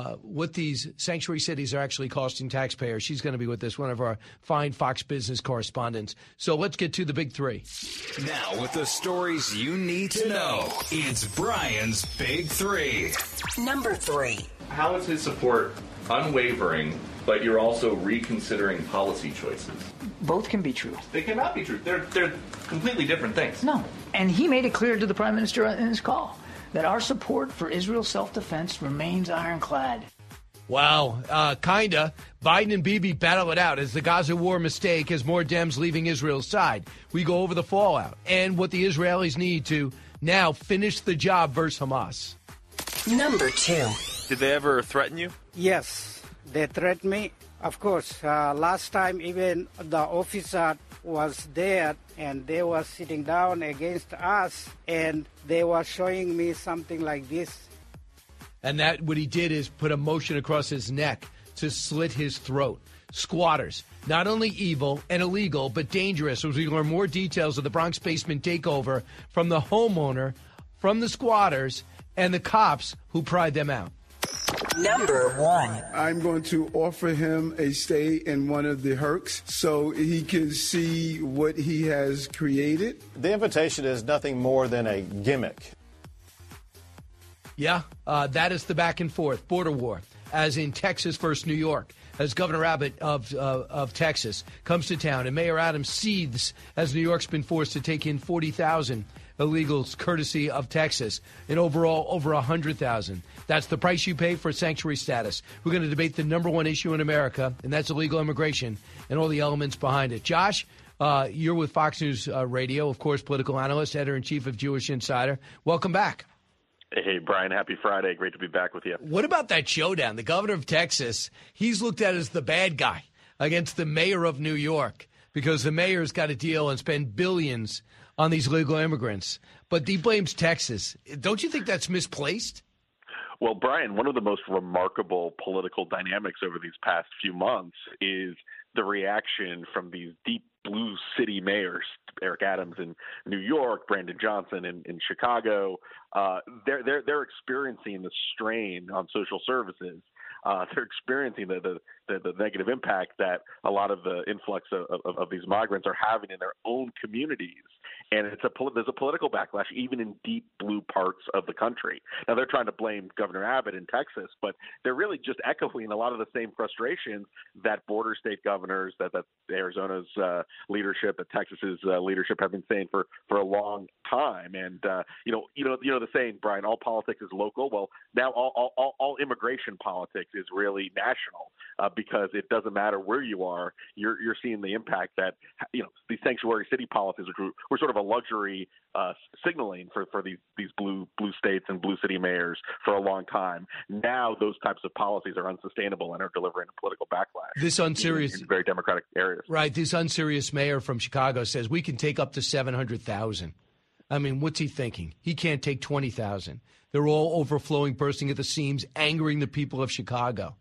sanctuary cities are actually costing taxpayers. She's going to be with us, one of our fine Fox Business correspondents. So let's get to the big three. Now with the stories you need to know, it's Brian's Big Three. Number 3. How is his support unwavering, but you're also reconsidering policy choices? Both can be true. They cannot be true. They're completely different things. No. And he made it clear to the Prime Minister in his call that our support for Israel's self-defense remains ironclad. Wow, kinda. Biden and Bibi battle it out as the Gaza war mistake has more Dems leaving Israel's side. We go over the fallout and what the Israelis need to now finish the job versus Hamas. Number 2. Did they ever threaten you? Yes, they threatened me. Of course, last time even the officer was there and they were sitting down against us and they were showing me something like this. And that what he did is put a motion across his neck to slit his throat. Squatters, not only evil and illegal, but dangerous, as we learn more details of the Bronx basement takeover from the homeowner, from the squatters, and the cops who pried them out. Number 1. I'm going to offer him a stay in one of the Hercs so he can see what he has created. The invitation is nothing more than a gimmick. Yeah, that is the back and forth border war, as in Texas versus New York, as Governor Abbott of Texas comes to town and Mayor Adams seethes as New York's been forced to take in 40,000 illegals courtesy of Texas, and overall over 100,000. That's the price you pay for sanctuary status. We're going to debate the number one issue in America, and that's illegal immigration and all the elements behind it. Josh, you're with Fox News Radio, of course, political analyst, editor-in-chief of Jewish Insider. Welcome back. Hey, Brian, happy Friday. Great to be back with you. What about that showdown? The governor of Texas, he's looked at as the bad guy against the mayor of New York because the mayor's got to deal and spend billions on these illegal immigrants. But he blames Texas. Don't you think that's misplaced? Well, Brian, one of the most remarkable political dynamics over these past few months is the reaction from these deep blue city mayors, Eric Adams in New York, Brandon Johnson in Chicago. They're experiencing the strain on social services. They're experiencing the negative impact that a lot of the influx of these migrants are having in their own communities. And there's a political backlash even in deep blue parts of the country. Now, they're trying to blame Governor Abbott in Texas, but they're really just echoing a lot of the same frustrations that border state governors, that Arizona's leadership, that Texas's leadership have been saying for a long time. And you know the saying, Brian, all politics is local. Well, now all immigration politics is really national because it doesn't matter where you are. You're seeing the impact that these sanctuary city policies were sort of a luxury signaling for these blue states and blue city mayors for a long time. Now those types of policies are unsustainable and are delivering a political backlash. This unserious, in very democratic areas. Right. This unserious mayor from Chicago says we can take up to 700,000. I mean, what's he thinking? He can't take 20,000. They're all overflowing, bursting at the seams, angering the people of Chicago.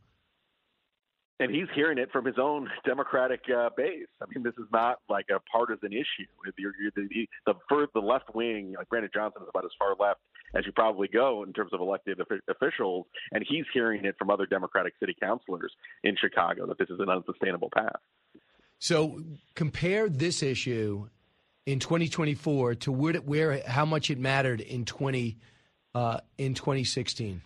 And he's hearing it from his own Democratic base. I mean, this is not like a partisan issue. The left wing, like Brandon Johnson, is about as far left as you probably go in terms of elected officials, and he's hearing it from other Democratic city councilors in Chicago that this is an unsustainable path. So compare this issue in 2024 to how much it mattered in 2016.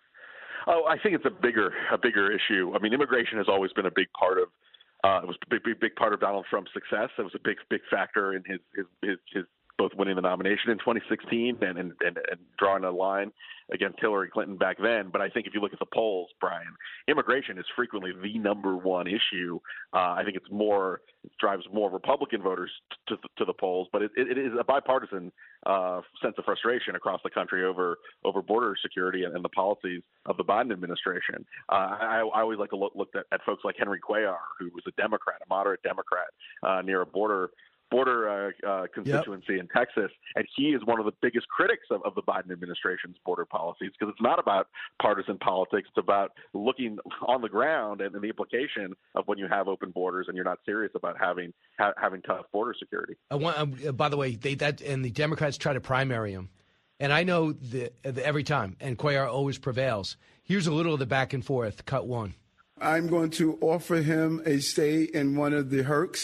Oh, I think it's a bigger issue. I mean, immigration has always been a big part of it was a big part of Donald Trump's success. It was a big factor in his both winning the nomination in 2016 and drawing a line against Hillary Clinton back then. But I think if you look at the polls, Brian, immigration is frequently the number one issue. I think it drives more Republican voters to the polls, but it is a bipartisan sense of frustration across the country over border security and the policies of the Biden administration. I always like to look at folks like Henry Cuellar, who was a Democrat, a moderate Democrat near a border constituency in Texas, and he is one of the biggest critics of the Biden administration's border policies because it's not about partisan politics. It's about looking on the ground and the implication of when you have open borders and you're not serious about having tough border security. By the way, and the Democrats try to primary him, and I know every time, and Cuellar always prevails. Here's a little of the back and forth. Cut one. I'm going to offer him a stay in one of the Hercs,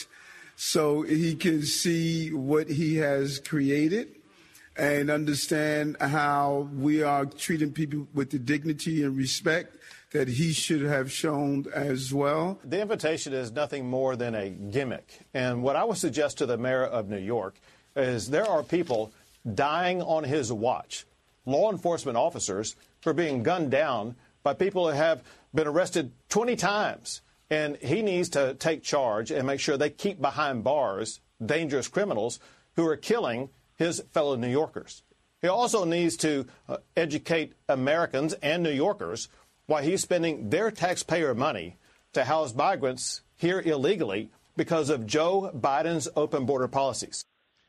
so he can see what he has created and understand how we are treating people with the dignity and respect that he should have shown as well. The invitation is nothing more than a gimmick. And what I would suggest to the mayor of New York is there are people dying on his watch, law enforcement officers who are being gunned down by people who have been arrested 20 times. And he needs to take charge and make sure they keep behind bars dangerous criminals who are killing his fellow New Yorkers. He also needs to educate Americans and New Yorkers why he's spending their taxpayer money to house migrants here illegally because of Joe Biden's open border policies.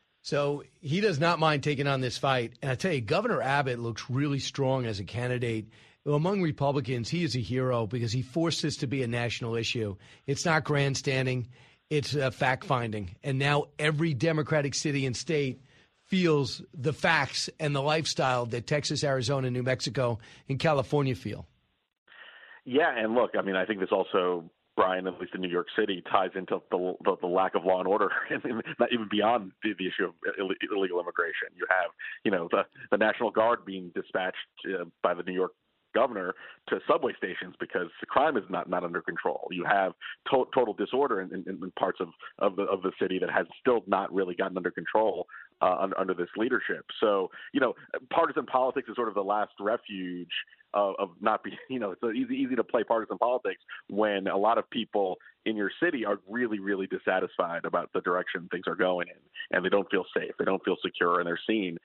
So he does not mind taking on this fight. And I tell you, Governor Abbott looks really strong as a candidate. Among Republicans, he is a hero because he forced this to be a national issue. It's not grandstanding. It's fact-finding. And now every Democratic city and state feels the facts and the lifestyle that Texas, Arizona, New Mexico, and California feel. Yeah, and look, I mean, I think this also Brian, at least in New York City, ties into the lack of law and order, and not even beyond the issue of illegal immigration. You have, the National Guard being dispatched by the New York governor to subway stations because the crime is not under control. You have total disorder in parts of the city that has still not really gotten under control under this leadership. So, partisan politics is sort of the last refuge of not being, it's easy to play partisan politics when a lot of people in your city are really, really dissatisfied about the direction things are going in, and they don't feel safe, they don't feel secure, and they're seeing,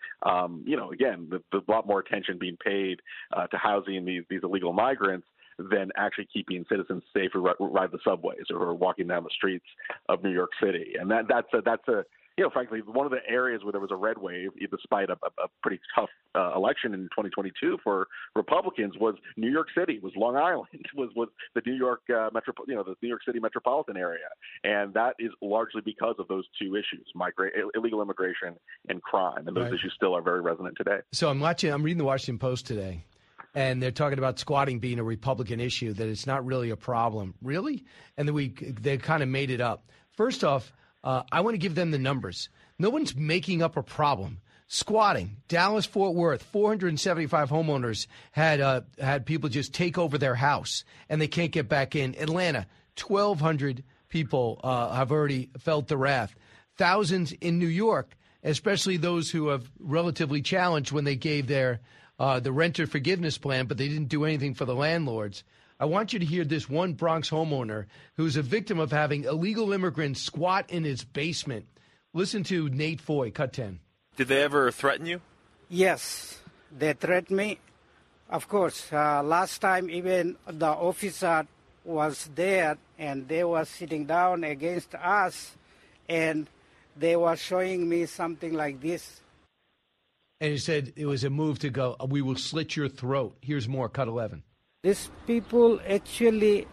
again, there's a lot more attention being paid to housing these illegal migrants than actually keeping citizens safe who ride the subways or walking down the streets of New York City. And that's a frankly, one of the areas where there was a red wave, despite a pretty tough election in 2022 for Republicans, was New York City, was Long Island, was the New York the New York City metropolitan area, and that is largely because of those two issues: illegal immigration and crime, and those issues still are very resonant today. So I'm reading the Washington Post today, and they're talking about squatting being a Republican issue, that it's not really a problem, really, and then they kind of made it up. First off, I want to give them the numbers. No one's making up a problem. Squatting, Dallas-Fort Worth, 475 homeowners had people just take over their house, and they can't get back in. Atlanta, 1,200 people have already felt the wrath. Thousands in New York, especially those who have relatively challenged when they gave their the renter forgiveness plan, but they didn't do anything for the landlords. I want you to hear this one Bronx homeowner who's a victim of having illegal immigrants squat in his basement. Listen to Nate Foy, cut 10. Did they ever threaten you? Yes, they threatened me. Of course, last time even the officer was there and they were sitting down against us and they were showing me something like this. And he said it was a move to go, we will slit your throat. Here's more, cut 11. These people actually,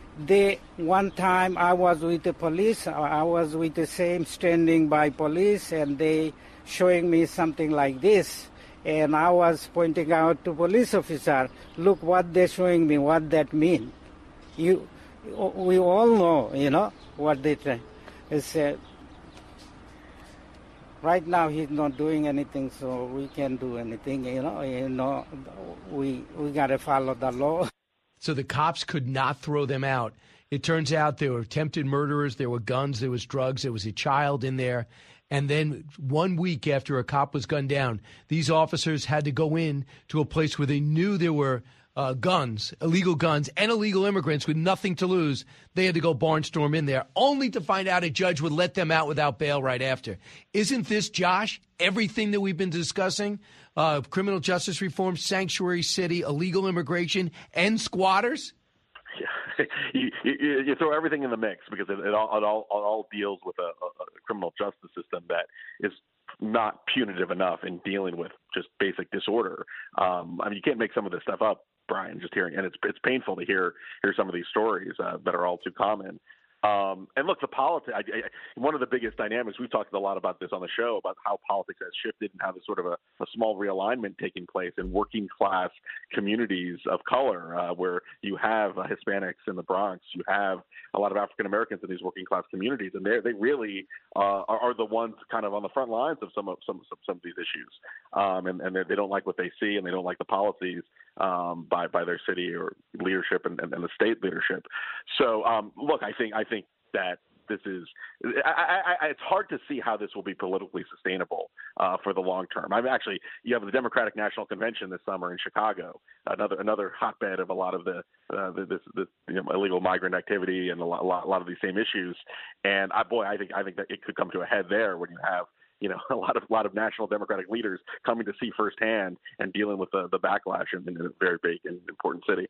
one time I was with the police, I was with the same standing by police, and they showing me something like this. And I was pointing out to police officer, look what they're showing me, what that mean. We all know, what they try. They said, right now he's not doing anything, so we can't do anything, we got to follow the law. So the cops could not throw them out. It turns out there were attempted murderers, there were guns, there was drugs, there was a child in there. And then 1 week after a cop was gunned down, these officers had to go in to a place where they knew there were guns, illegal guns, and illegal immigrants with nothing to lose. They had to go barnstorm in there, only to find out a judge would let them out without bail right after. Isn't this, Josh, everything that we've been discussing? Criminal justice reform, sanctuary city, illegal immigration, and squatters? Yeah. You throw everything in the mix because it all deals with a criminal justice system that is not punitive enough in dealing with just basic disorder. You can't make some of this stuff up, Brian, just hearing, and it's painful to hear some of these stories that are all too common. And look, the politics, one of the biggest dynamics, we've talked a lot about this on the show, about how politics has shifted and how there's sort of a small realignment taking place in working class communities of color, where you have Hispanics in the Bronx, you have a lot of African Americans in these working class communities, and they really are the ones kind of on the front lines of some of these issues, and they don't like what they see, and they don't like the policies by their city or leadership and the state leadership. So look, I think that this is it's hard to see how this will be politically sustainable for the long term. You have the Democratic National Convention this summer in Chicago, another hotbed of a lot of this illegal migrant activity and a lot of these same issues. And I think that it could come to a head there when you have a lot of national Democratic leaders coming to see firsthand and dealing with the backlash in a very big and important city.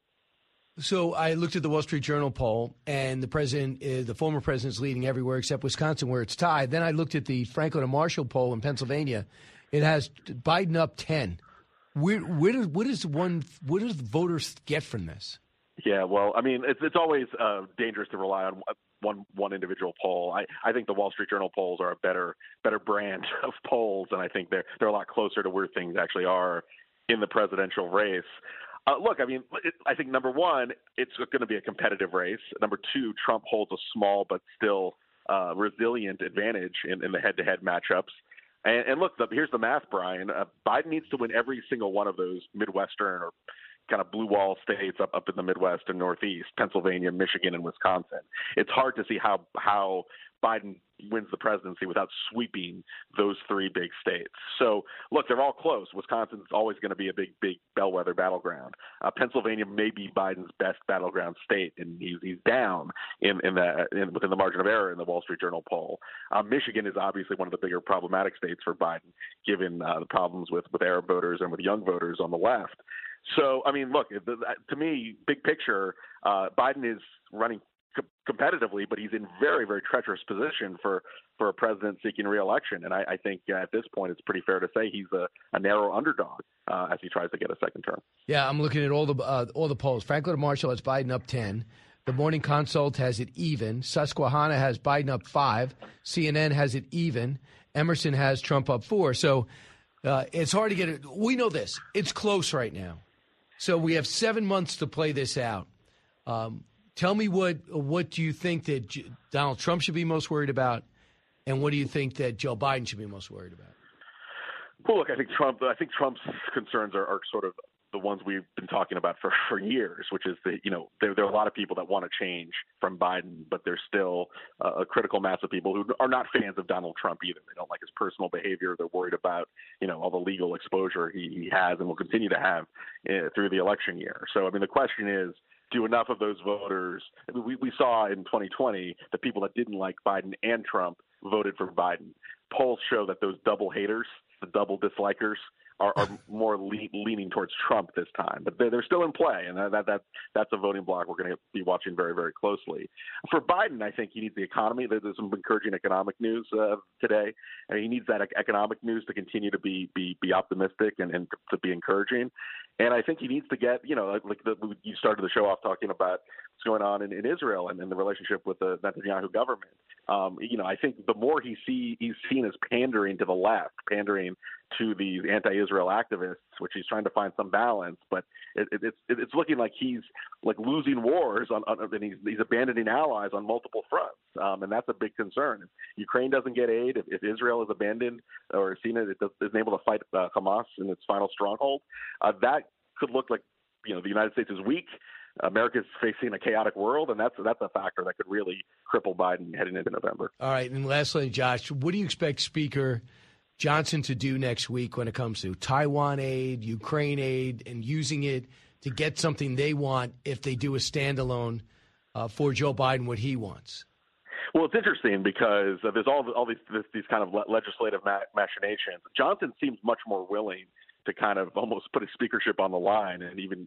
So I looked at the Wall Street Journal poll, and the former president's leading everywhere except Wisconsin, where it's tied. Then I looked at the Franklin and Marshall poll in Pennsylvania. It has Biden up 10. What does the voters get from this? Yeah, well, it's always dangerous to rely on one individual poll. I think the Wall Street Journal polls are a better brand of polls, and I think they're a lot closer to where things actually are in the presidential race. Look, I mean, I think number one, it's going to be a competitive race. Number two, Trump holds a small but still resilient advantage in the head-to-head matchups. And look, here's the math, Brian. Biden needs to win every single one of those Midwestern or kind of blue wall states up in the Midwest and Northeast, Pennsylvania, Michigan, and Wisconsin. It's hard to see how Biden wins the presidency without sweeping those three big states. So, look, they're all close. Wisconsin's always going to be a big bellwether battleground. Pennsylvania may be Biden's best battleground state, and he's down within the margin of error in the Wall Street Journal poll. Michigan is obviously one of the bigger problematic states for Biden, given the problems with Arab voters and with young voters on the left. So, I mean, look, to me, big picture, Biden is running competitively, but he's in very, very treacherous position for a president seeking re-election. And I think at this point, it's pretty fair to say he's a narrow underdog as he tries to get a second term. Yeah, I'm looking at all the polls. Franklin and Marshall has Biden up 10. The Morning Consult has it even. Susquehanna has Biden up 5. CNN has it even. Emerson has Trump up 4. So it's hard to get it. We know this. It's close right now. So we have 7 months to play this out. Tell me what do you think that Donald Trump should be most worried about, and what do you think that Joe Biden should be most worried about? Well, look, I think Trump's concerns are sort of the ones we've been talking about for years, which is that, there are a lot of people that want to change from Biden, but there's still a critical mass of people who are not fans of Donald Trump either. They don't like his personal behavior. They're worried about, all the legal exposure he has and will continue to have through the election year. So, I mean, the question is, do enough of those voters – we saw in 2020 the people that didn't like Biden and Trump voted for Biden. Polls show that those double haters, the double dislikers, are more leaning towards Trump this time. But they're still in play, and that's a voting block we're going to be watching very, very closely. For Biden, I think he needs the economy. There's some encouraging economic news today. I mean, he needs that economic news to continue to be optimistic and to be encouraging. And I think he needs to get, you started the show off talking about what's going on in Israel and the relationship with the Netanyahu government. I think the more he's seen as pandering to the left, pandering to these anti-Israel activists, which he's trying to find some balance, but it's looking like he's like losing wars and he's abandoning allies on multiple fronts, and that's a big concern. If Ukraine doesn't get aid, if Israel is abandoned or seen it isn't able to fight Hamas in its final stronghold, that could look like the United States is weak. America's facing a chaotic world, and that's a factor that could really cripple Biden heading into November. All right, and lastly, Josh, what do you expect Speaker Johnson to do next week when it comes to Taiwan aid, Ukraine aid, and using it to get something they want if they do a standalone for Joe Biden, what he wants? Well, it's interesting because there's all these kind of legislative machinations. Johnson seems much more willing to kind of almost put his speakership on the line and even,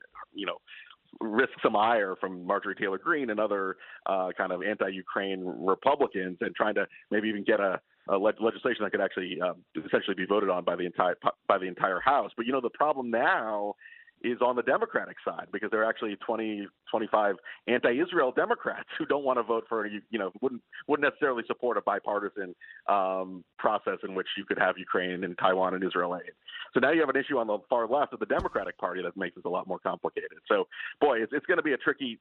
risk some ire from Marjorie Taylor Greene and other kind of anti-Ukraine Republicans, and trying to maybe even get a legislation that could actually essentially be voted on by the entire House. But the problem now is on the Democratic side, because there are actually 25 anti-Israel Democrats who don't want to vote for, wouldn't necessarily support a bipartisan process in which you could have Ukraine and Taiwan and Israel aid. So now you have an issue on the far left of the Democratic Party that makes it a lot more complicated. So, boy, it's going to be a tricky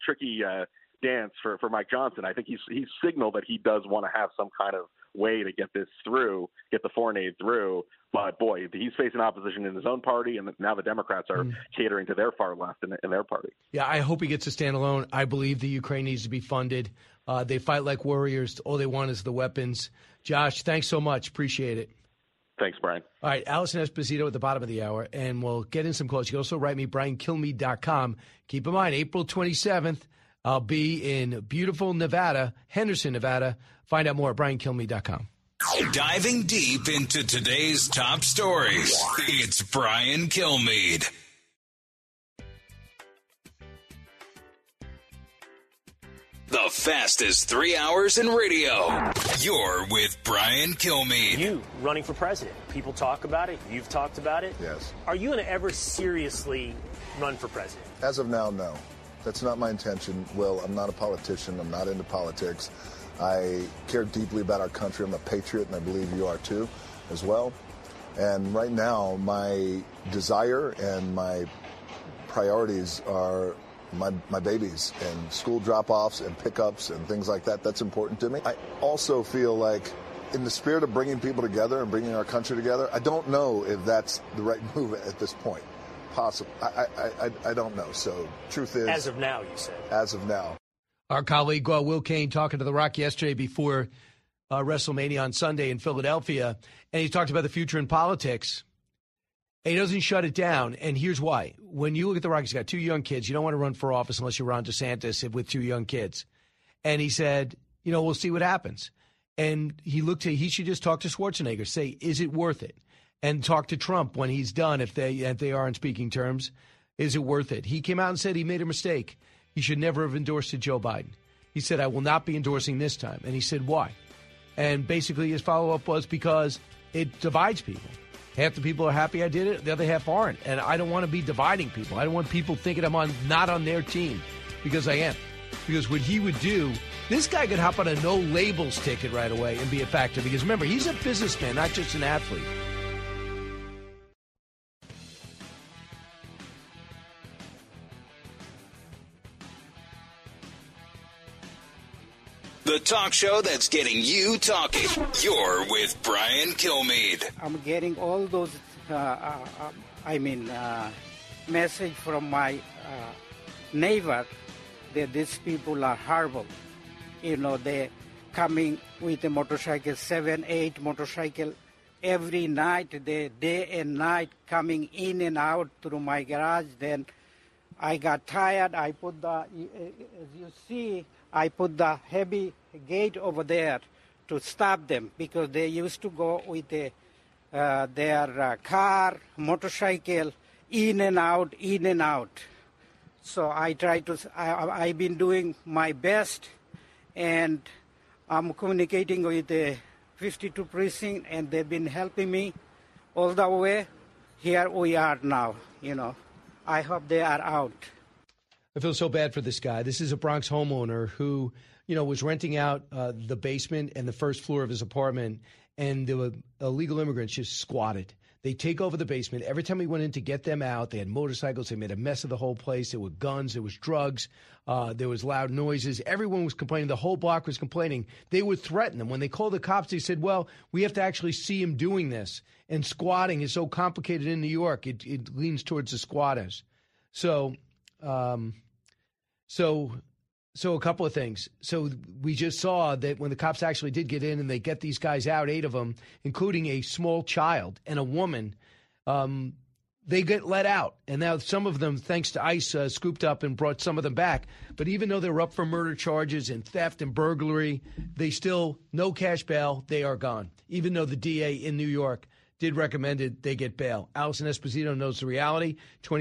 dance for Mike Johnson. I think he's signaled that he does want to have some kind of way to get this through, get the foreign aid through. But, boy, he's facing opposition in his own party, and now the Democrats are catering to their far left in their party. Yeah, I hope he gets to stand alone. I believe the Ukraine needs to be funded. They fight like warriors. All they want is the weapons. Josh, thanks so much. Appreciate it. Thanks, Brian. All right, Allison Esposito at the bottom of the hour, and we'll get in some calls. You can also write me, BrianKilmeade.com. Keep in mind, April 27th, I'll be in beautiful Nevada, Henderson, Nevada. Find out more at BrianKilmeade.com. Diving deep into today's top stories, it's Brian Kilmeade. The fastest 3 hours in radio. You're with Brian Kilmeade. You running for president. People talk about it. You've talked about it. Yes. Are you going to ever seriously run for president? As of now, no. That's not my intention. Will, I'm not a politician. I'm not into politics. I care deeply about our country. I'm a patriot, and I believe you are too, as well. And right now, my desire and my priorities are my babies and school drop-offs and pickups and things like that. That's important to me. I also feel like in the spirit of bringing people together and bringing our country together, I don't know if that's the right move at this point. Possible. I don't know. So truth is, as of now, you said. As of now. Our colleague Will Cain talking to The Rock yesterday before WrestleMania on Sunday in Philadelphia, and he talked about the future in politics. And he doesn't shut it down, and here's why. When you look at The Rock, he's got 2 young kids. You don't want to run for office unless you're Ron DeSantis with 2 young kids. And he said, we'll see what happens. And he should just talk to Schwarzenegger, say, is it worth it? And talk to Trump when he's done, if they are on speaking terms. Is it worth it? He came out and said he made a mistake. He should never have endorsed Joe Biden. He said, I will not be endorsing this time. And he said, why? And basically his follow-up was because it divides people. Half the people are happy I did it, the other half aren't. And I don't want to be dividing people. I don't want people thinking I'm not on their team, because I am. Because what he would do, this guy could hop on a no-labels ticket right away and be a factor. Because remember, he's a businessman, not just an athlete. The talk show that's getting you talking. You're with Brian Kilmeade. I'm getting all those, message from my neighbor that these people are horrible. They're coming with a motorcycle, 7, 8 motorcycle every night. They day and night coming in and out through my garage. Then I got tired. I put as you see, I put the heavy gate over there to stop them, because they used to go with their car, motorcycle, in and out. So I I've been doing my best, and I'm communicating with the 52 precinct, and they've been helping me all the way. Here we are now, I hope they are out. I feel so bad for this guy. This is a Bronx homeowner who, was renting out the basement and the first floor of his apartment, and the illegal immigrants just squatted. They take over the basement. Every time we went in to get them out, they had motorcycles. They made a mess of the whole place. There were guns. There was drugs. There was loud noises. Everyone was complaining. The whole block was complaining. They would threaten them. When they called the cops, they said, well, we have to actually see him doing this. And squatting is so complicated in New York. It leans towards the squatters. So a couple of things. So we just saw that when the cops actually did get in and they get these guys out, 8 of them, including a small child and a woman, they get let out. And now some of them, thanks to ICE, scooped up and brought some of them back. But even though they were up for murder charges and theft and burglary, they still, no cash bail, they are gone. Even though the DA in New York did recommend it, they get bail. Allison Esposito knows the reality,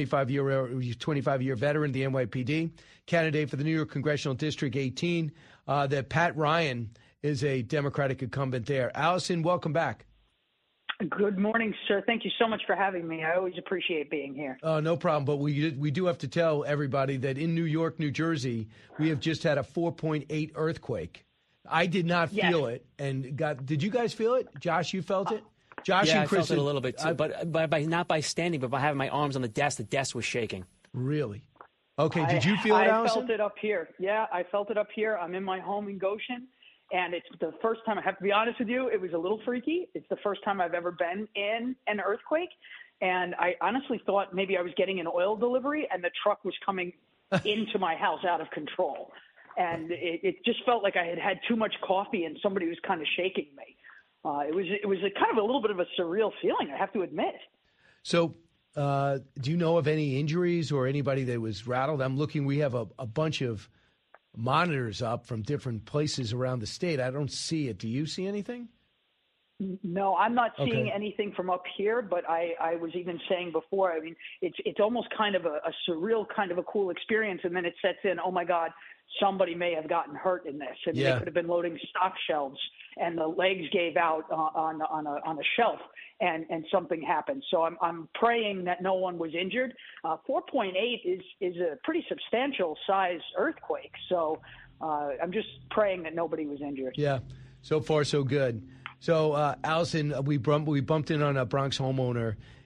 25-year veteran, the NYPD, candidate for the New York Congressional District 18, that Pat Ryan is a Democratic incumbent there. Allison, welcome back. Good morning, sir. Thank you so much for having me. I always appreciate being here. No problem. But we do have to tell everybody that in New York, New Jersey, we have just had a 4.8 earthquake. I did not feel it. And did you guys feel it? Josh, you felt it? Josh and Chris, I felt it a little bit too, but by not by standing, but by having my arms on the desk was shaking. Really? Okay. Did you feel it, Allison? I felt it up here. Yeah, I felt it up here. I'm in my home in Goshen, and it's the first time. I have to be honest with you, it was a little freaky. It's the first time I've ever been in an earthquake, and I honestly thought maybe I was getting an oil delivery, and the truck was coming into my house out of control, and it just felt like I had had too much coffee, and somebody was kind of shaking me. It was a kind of a little bit of a surreal feeling, I have to admit. So do you know of any injuries or anybody that was rattled? I'm looking, we have a bunch of monitors up from different places around the state. I don't see it. Do you see anything? No, I'm not seeing anything from up here, but I was even saying before, I mean, it's almost kind of a surreal kind of a cool experience, and then it sets in, oh my God, somebody may have gotten hurt in this. And they could have been loading stock shelves, and the legs gave out on a shelf, and something happened. So I'm praying that no one was injured. 4.8 is a pretty substantial size earthquake. So I'm just praying that nobody was injured. Yeah, so far so good. So, Allison, we bumped in on a Bronx homeowner,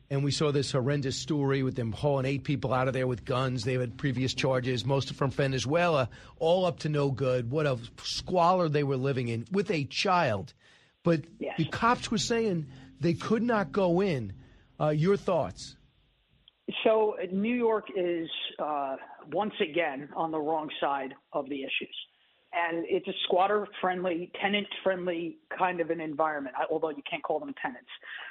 And we saw this horrendous story with them hauling 8 people out of there with guns. They had previous charges, most from Venezuela, all up to no good. What a squalor they were living in with a child. But the cops were saying they could not go in. Your thoughts? So New York is once again on the wrong side of the issues. And it's a squatter-friendly, tenant-friendly kind of an environment, although you can't call them tenants.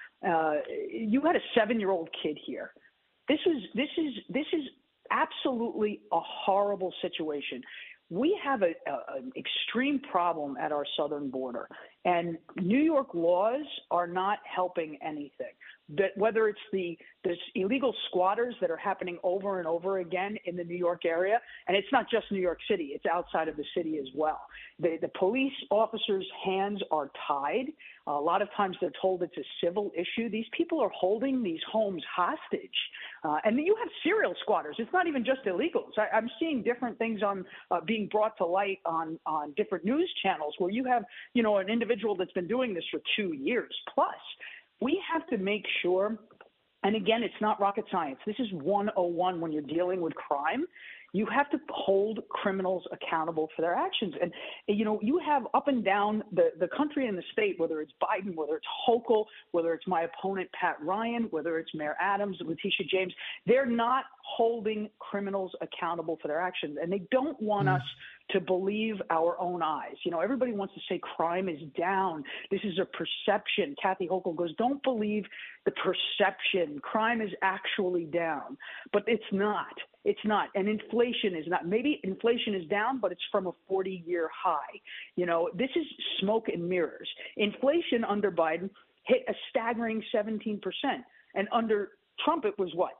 You had a 7-year-old kid here. This is absolutely a horrible situation. We have an extreme problem at our southern border, and New York laws are not helping anything. That whether it's the illegal squatters that are happening over and over again in the New York area, and it's not just New York City, it's outside of the city as well. The police officers' hands are tied. A lot of times they're told it's a civil issue. These people are holding these homes hostage. And then you have serial squatters. It's not even just illegals. I'm seeing different things on being brought to light on different news channels where you have, an individual that's been doing this for 2 years plus. We have to make sure, and again, it's not rocket science. This is 101 when you're dealing with crime. You have to hold criminals accountable for their actions. And, you have up and down the country and the state, whether it's Biden, whether it's Hochul, whether it's my opponent, Pat Ryan, whether it's Mayor Adams, Letitia James, they're not holding criminals accountable for their actions. And they don't want us to believe our own eyes. Everybody wants to say crime is down. This is a perception. Kathy Hochul goes, don't believe the perception. Crime is actually down. But it's not. It's not. And inflation is not. Maybe inflation is down, but it's from a 40-year high. This is smoke and mirrors. Inflation under Biden hit a staggering 17%. And under Trump, it was what?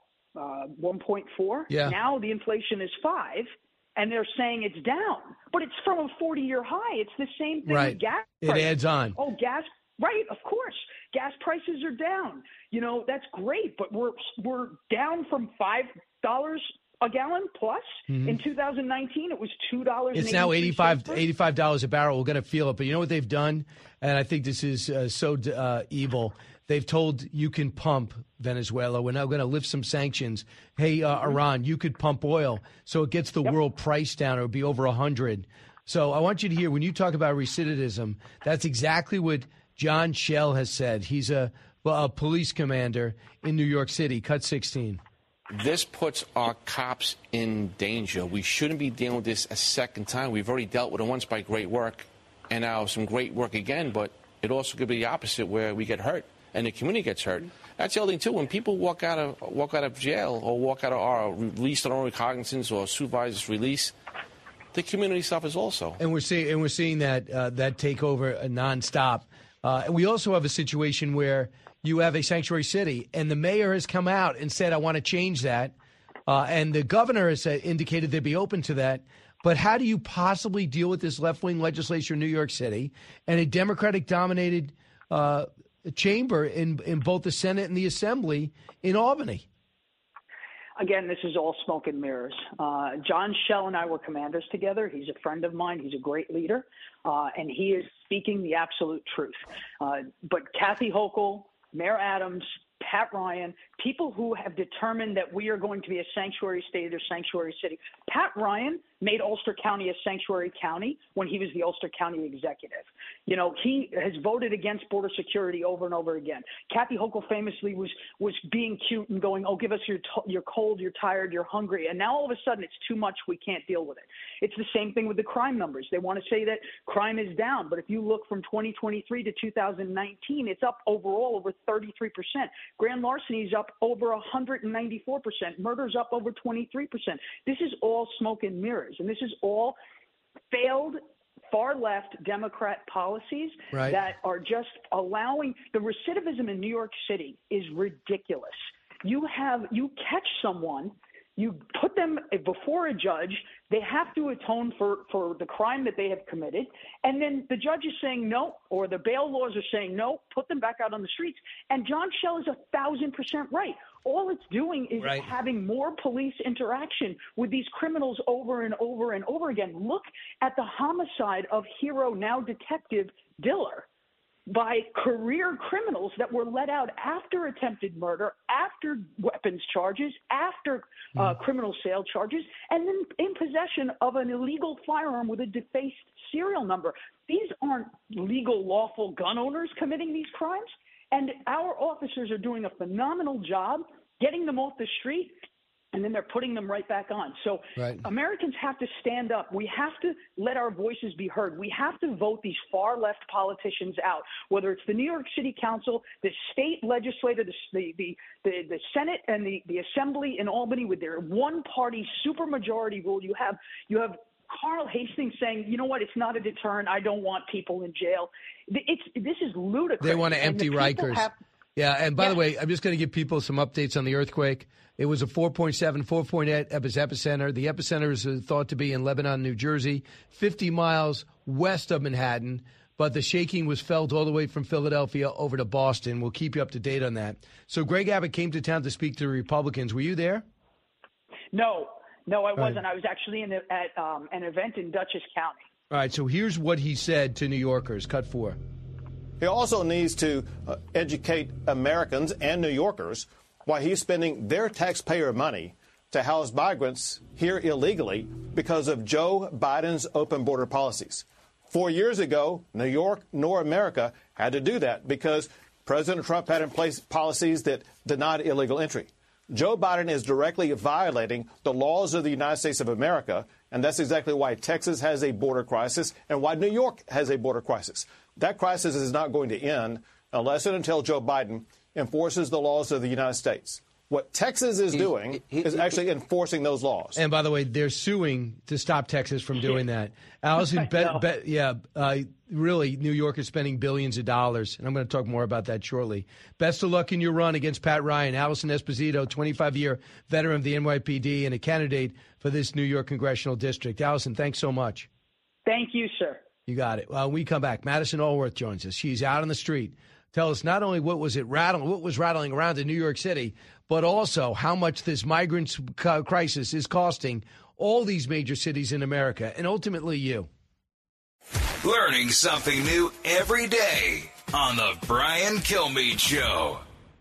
1.4? Yeah. Now the inflation is 5%. And they're saying it's down, but it's from a 40-year high. It's the same thing with gas prices. It adds on. Oh, gas, right, of course. Gas prices are down. That's great, but we're down from $5 a gallon plus. Mm-hmm. In 2019, it was $2. It's now $85 a barrel. We're going to feel it. But you know what they've done? And I think this is so evil. They've told you can pump Venezuela. We're now going to lift some sanctions. Hey, Iran, you could pump oil. So it gets the world price down. It would be over 100. So I want you to hear, when you talk about recidivism, that's exactly what John Schell has said. He's a police commander in New York City. Cut 16. This puts our cops in danger. We shouldn't be dealing with this a second time. We've already dealt with it once by great work, and now some great work again, but it also could be the opposite where we get hurt and the community gets hurt. That's the other thing, too. When people walk out of jail or walk out of our release on own recognizance or supervised release, the community suffers also. And we're seeing that take over nonstop. And we also have a situation where you have a sanctuary city, and the mayor has come out and said, I want to change that. And the governor has indicated they'd be open to that. But how do you possibly deal with this left-wing legislature in New York City and a Democratic-dominated chamber in both the Senate and the Assembly in Albany? Again, this is all smoke and mirrors. John Schell and I were commanders together. He's a friend of mine. He's a great leader, and he is speaking the absolute truth. But Kathy Hochul, Mayor Adams, Pat Ryan, people who have determined that we are going to be a sanctuary state or sanctuary city. Pat Ryan made Ulster County a sanctuary county when he was the Ulster County executive. He has voted against border security over and over again. Kathy Hochul famously was being cute and going, oh, give us you're cold, you're tired, you're hungry. And now all of a sudden it's too much, we can't deal with it. It's the same thing with the crime numbers. They want to say that crime is down, but if you look from 2023 to 2019, it's up overall over 33%. Grand larceny is up over 194%. Murder's up over 23%. This is all smoke and mirrors. And this is all failed far-left Democrat policies that are just allowing – the recidivism in New York City is ridiculous. You catch someone, you put them before a judge, they have to atone for the crime that they have committed, and then the judge is saying no, or the bail laws are saying no, put them back out on the streets. And John Schell is 1,000% right. All it's doing is having more police interaction with these criminals over and over and over again. Look at the homicide of hero, now detective, Diller. by career criminals that were let out after attempted murder, after weapons charges, after criminal sale charges, and then in possession of an illegal firearm with a defaced serial number. These aren't legal, lawful gun owners committing these crimes, and our officers are doing a phenomenal job getting them off the street, and then they're putting them right back on. So Americans have to stand up. We have to let our voices be heard. We have to vote these far-left politicians out, whether it's the New York City Council, the state legislature, the Senate, and the Assembly in Albany with their one-party supermajority rule. You have Carl Hastings saying, you know what, it's not a deterrent. I don't want people in jail. This is ludicrous. They want to empty Rikers. Yeah, and by the way, I'm just going to give people some updates on the earthquake. It was a 4.7, 4.8 epicenter. The epicenter is thought to be in Lebanon, New Jersey, 50 miles west of Manhattan. But the shaking was felt all the way from Philadelphia over to Boston. We'll keep you up to date on that. So Greg Abbott came to town to speak to the Republicans. Were you there? No, I wasn't. I was actually at an event in Dutchess County. All right, so here's what he said to New Yorkers. Cut 4. He also needs to educate Americans and New Yorkers why he's spending their taxpayer money to house migrants here illegally because of Joe Biden's open border policies. 4 years ago, New York nor America had to do that because President Trump had in place policies that denied illegal entry. Joe Biden is directly violating the laws of the United States of America, and that's exactly why Texas has a border crisis and why New York has a border crisis. That crisis is not going to end unless and until Joe Biden enforces the laws of the United States. What Texas is doing is actually enforcing those laws. And by the way, they're suing to stop Texas from doing that. Allison, really, New York is spending billions of dollars, and I'm going to talk more about that shortly. Best of luck in your run against Pat Ryan. Allison Esposito, 25-year veteran of the NYPD and a candidate for this New York congressional district. Allison, thanks so much. Thank you, sir. You got it. Well, when we come back, Madison Allworth joins us. She's out on the street. Tell us not only what was rattling around in New York City, but also how much this migrant crisis is costing all these major cities in America, and ultimately you. Learning something new every day on the Brian Kilmeade Show.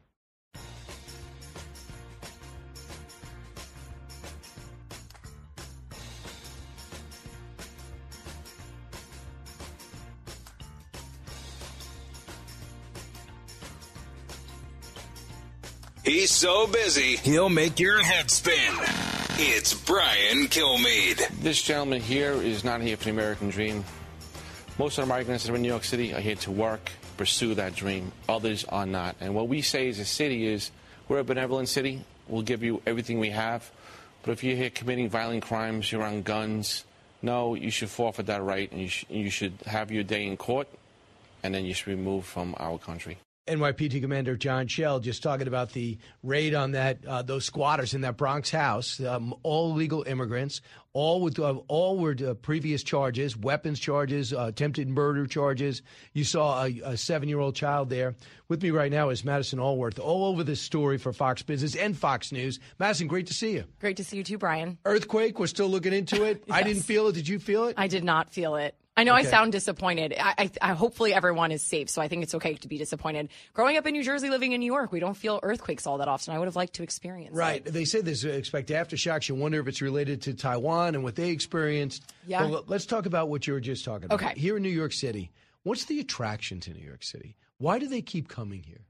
He's so busy, he'll make your head spin. It's Brian Kilmeade. This gentleman here is not here for the American dream. Most of the migrants that are in New York City are here to work, pursue that dream. Others are not. And what we say as a city is, we're a benevolent city. We'll give you everything we have. But if you're here committing violent crimes, you're on guns, no, you should forfeit that right, and you should have your day in court, and then you should be removed from our country. NYPD Commander John Schell just talking about the raid on those squatters in that Bronx house, all legal immigrants, all were previous charges, weapons charges, attempted murder charges. You saw a 7-year-old child there. With me right now is Madison Allworth, all over this story for Fox Business and Fox News. Madison, great to see you. Great to see you too, Brian. Earthquake, we're still looking into it. Yes. I didn't feel it. Did you feel it? I did not feel it. I know. Okay. I sound disappointed. I hopefully everyone is safe, so I think it's okay to be disappointed. Growing up in New Jersey, living in New York, we don't feel earthquakes all that often. I would have liked to experience Right. They say there's expect aftershocks. You wonder if it's related to Taiwan and what they experienced. Yeah. But let's talk about what you were just talking about. Okay. Here in New York City, what's the attraction to New York City? Why do they keep coming here?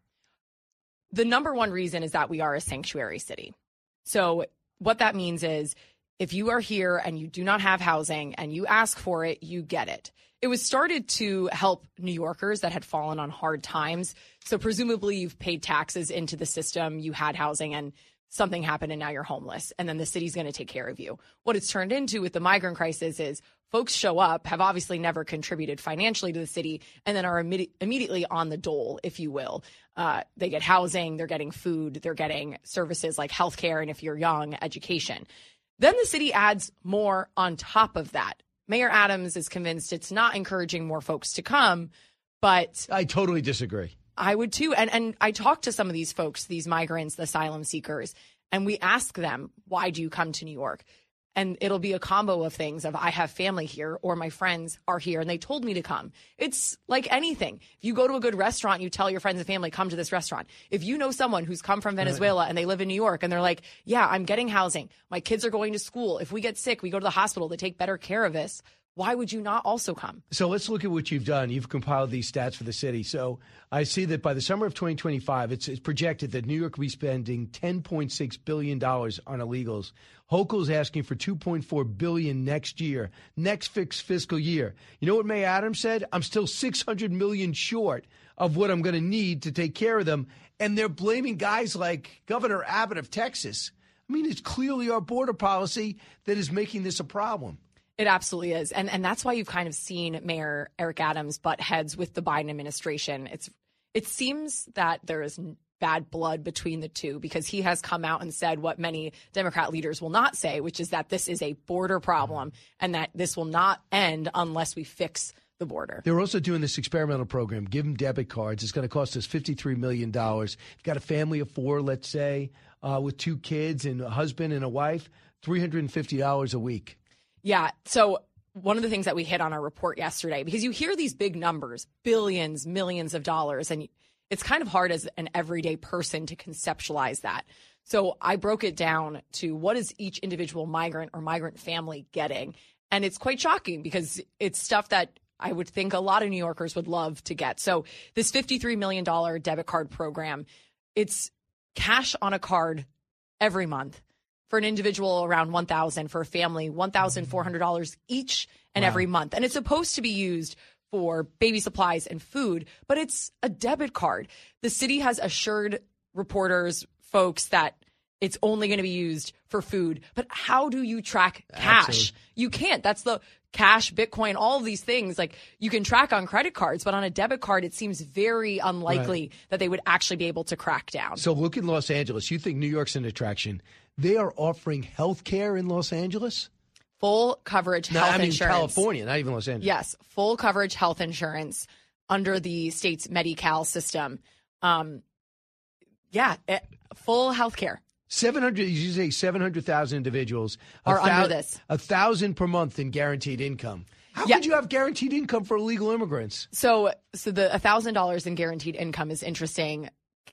The number one reason is that we are a sanctuary city. So what that means is if you are here and you do not have housing and you ask for it, you get it. It was started to help New Yorkers that had fallen on hard times. So presumably you've paid taxes into the system, you had housing, and something happened and now you're homeless. And then the city's going to take care of you. What it's turned into with the migrant crisis is folks show up, have obviously never contributed financially to the city, and then are immediately on the dole, if you will. They get housing, they're getting food, they're getting services like healthcare, and if you're young, education. Then the city adds more on top of that. Mayor Adams is convinced it's not encouraging more folks to come, but I totally disagree. I would too. And I talked to some of these folks, these migrants, the asylum seekers, and we ask them, why do you come to New York? And it'll be a combo of things of I have family here or my friends are here and they told me to come. It's like anything. If you go to a good restaurant, you tell your friends and family, come to this restaurant. If you know someone who's come from Venezuela and they live in New York and they're like, yeah, I'm getting housing. My kids are going to school. If we get sick, we go to the hospital. They take better care of us. Why would you not also come? So let's look at what you've done. You've compiled these stats for the city. So I see that by the summer of 2025, it's projected that New York will be spending $10.6 billion on illegals. Hochul's asking for $2.4 billion next year, next fiscal year. You know what Mayor Adams said? I'm still $600 million short of what I'm going to need to take care of them. And they're blaming guys like Governor Abbott of Texas. I mean, it's clearly our border policy that is making this a problem. It absolutely is. And that's why you've kind of seen Mayor Eric Adams butt heads with the Biden administration. It seems that there is bad blood between the two because he has come out and said what many Democrat leaders will not say, which is that this is a border problem and that this will not end unless we fix the border. They're also doing this experimental program. Give them debit cards. It's going to cost us $53 million. You've got a family of four, let's say, with 2 kids and a husband and a wife, $350 a week. Yeah. So one of the things that we hit on our report yesterday, because you hear these big numbers, billions, millions of dollars, and it's kind of hard as an everyday person to conceptualize that. So I broke it down to what is each individual migrant or migrant family getting? And it's quite shocking because it's stuff that I would think a lot of New Yorkers would love to get. So this $53 million debit card program, it's cash on a card every month. For an individual, around $1,000. For a family, $1,400 each and every month. And it's supposed to be used for baby supplies and food, but it's a debit card. The city has assured reporters, folks, that it's only going to be used for food. But how do you track cash? Absolutely. You can't. That's the cash, Bitcoin, all of these things. Like you can track on credit cards, but on a debit card, it seems very unlikely that they would actually be able to crack down. So look at Los Angeles. You think New York's an attraction. They are offering health care in Los Angeles? Full coverage health insurance. California, not even Los Angeles. Yes, full coverage health insurance under the state's Medi-Cal system. Full health care. 700,000 individuals are under this. 1,000 per month in guaranteed income. How could you have guaranteed income for illegal immigrants? So the $1,000 in guaranteed income is interesting.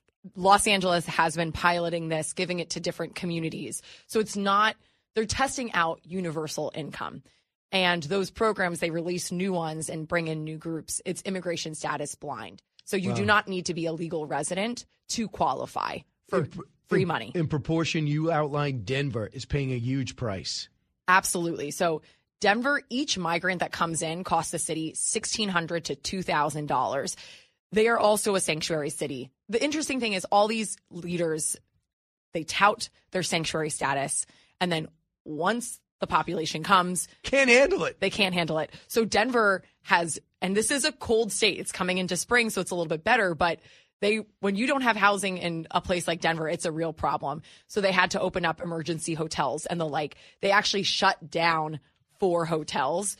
Los Angeles has been piloting this, giving it to different communities. So it's not, they're testing out universal income. And those programs, they release new ones and bring in new groups. It's immigration status blind. So you do not need to be a legal resident to qualify for free money. In proportion, you outlined Denver is paying a huge price. Absolutely. So Denver, each migrant that comes in costs the city $1,600 to $2,000. They are also a sanctuary city. The interesting thing is all these leaders, they tout their sanctuary status. And then once the population comes, can't handle it. They can't handle it. So Denver has, and this is a cold state. It's coming into spring, so it's a little bit better. But when you don't have housing in a place like Denver, it's a real problem. So they had to open up emergency hotels and the like. They actually shut down 4 hotels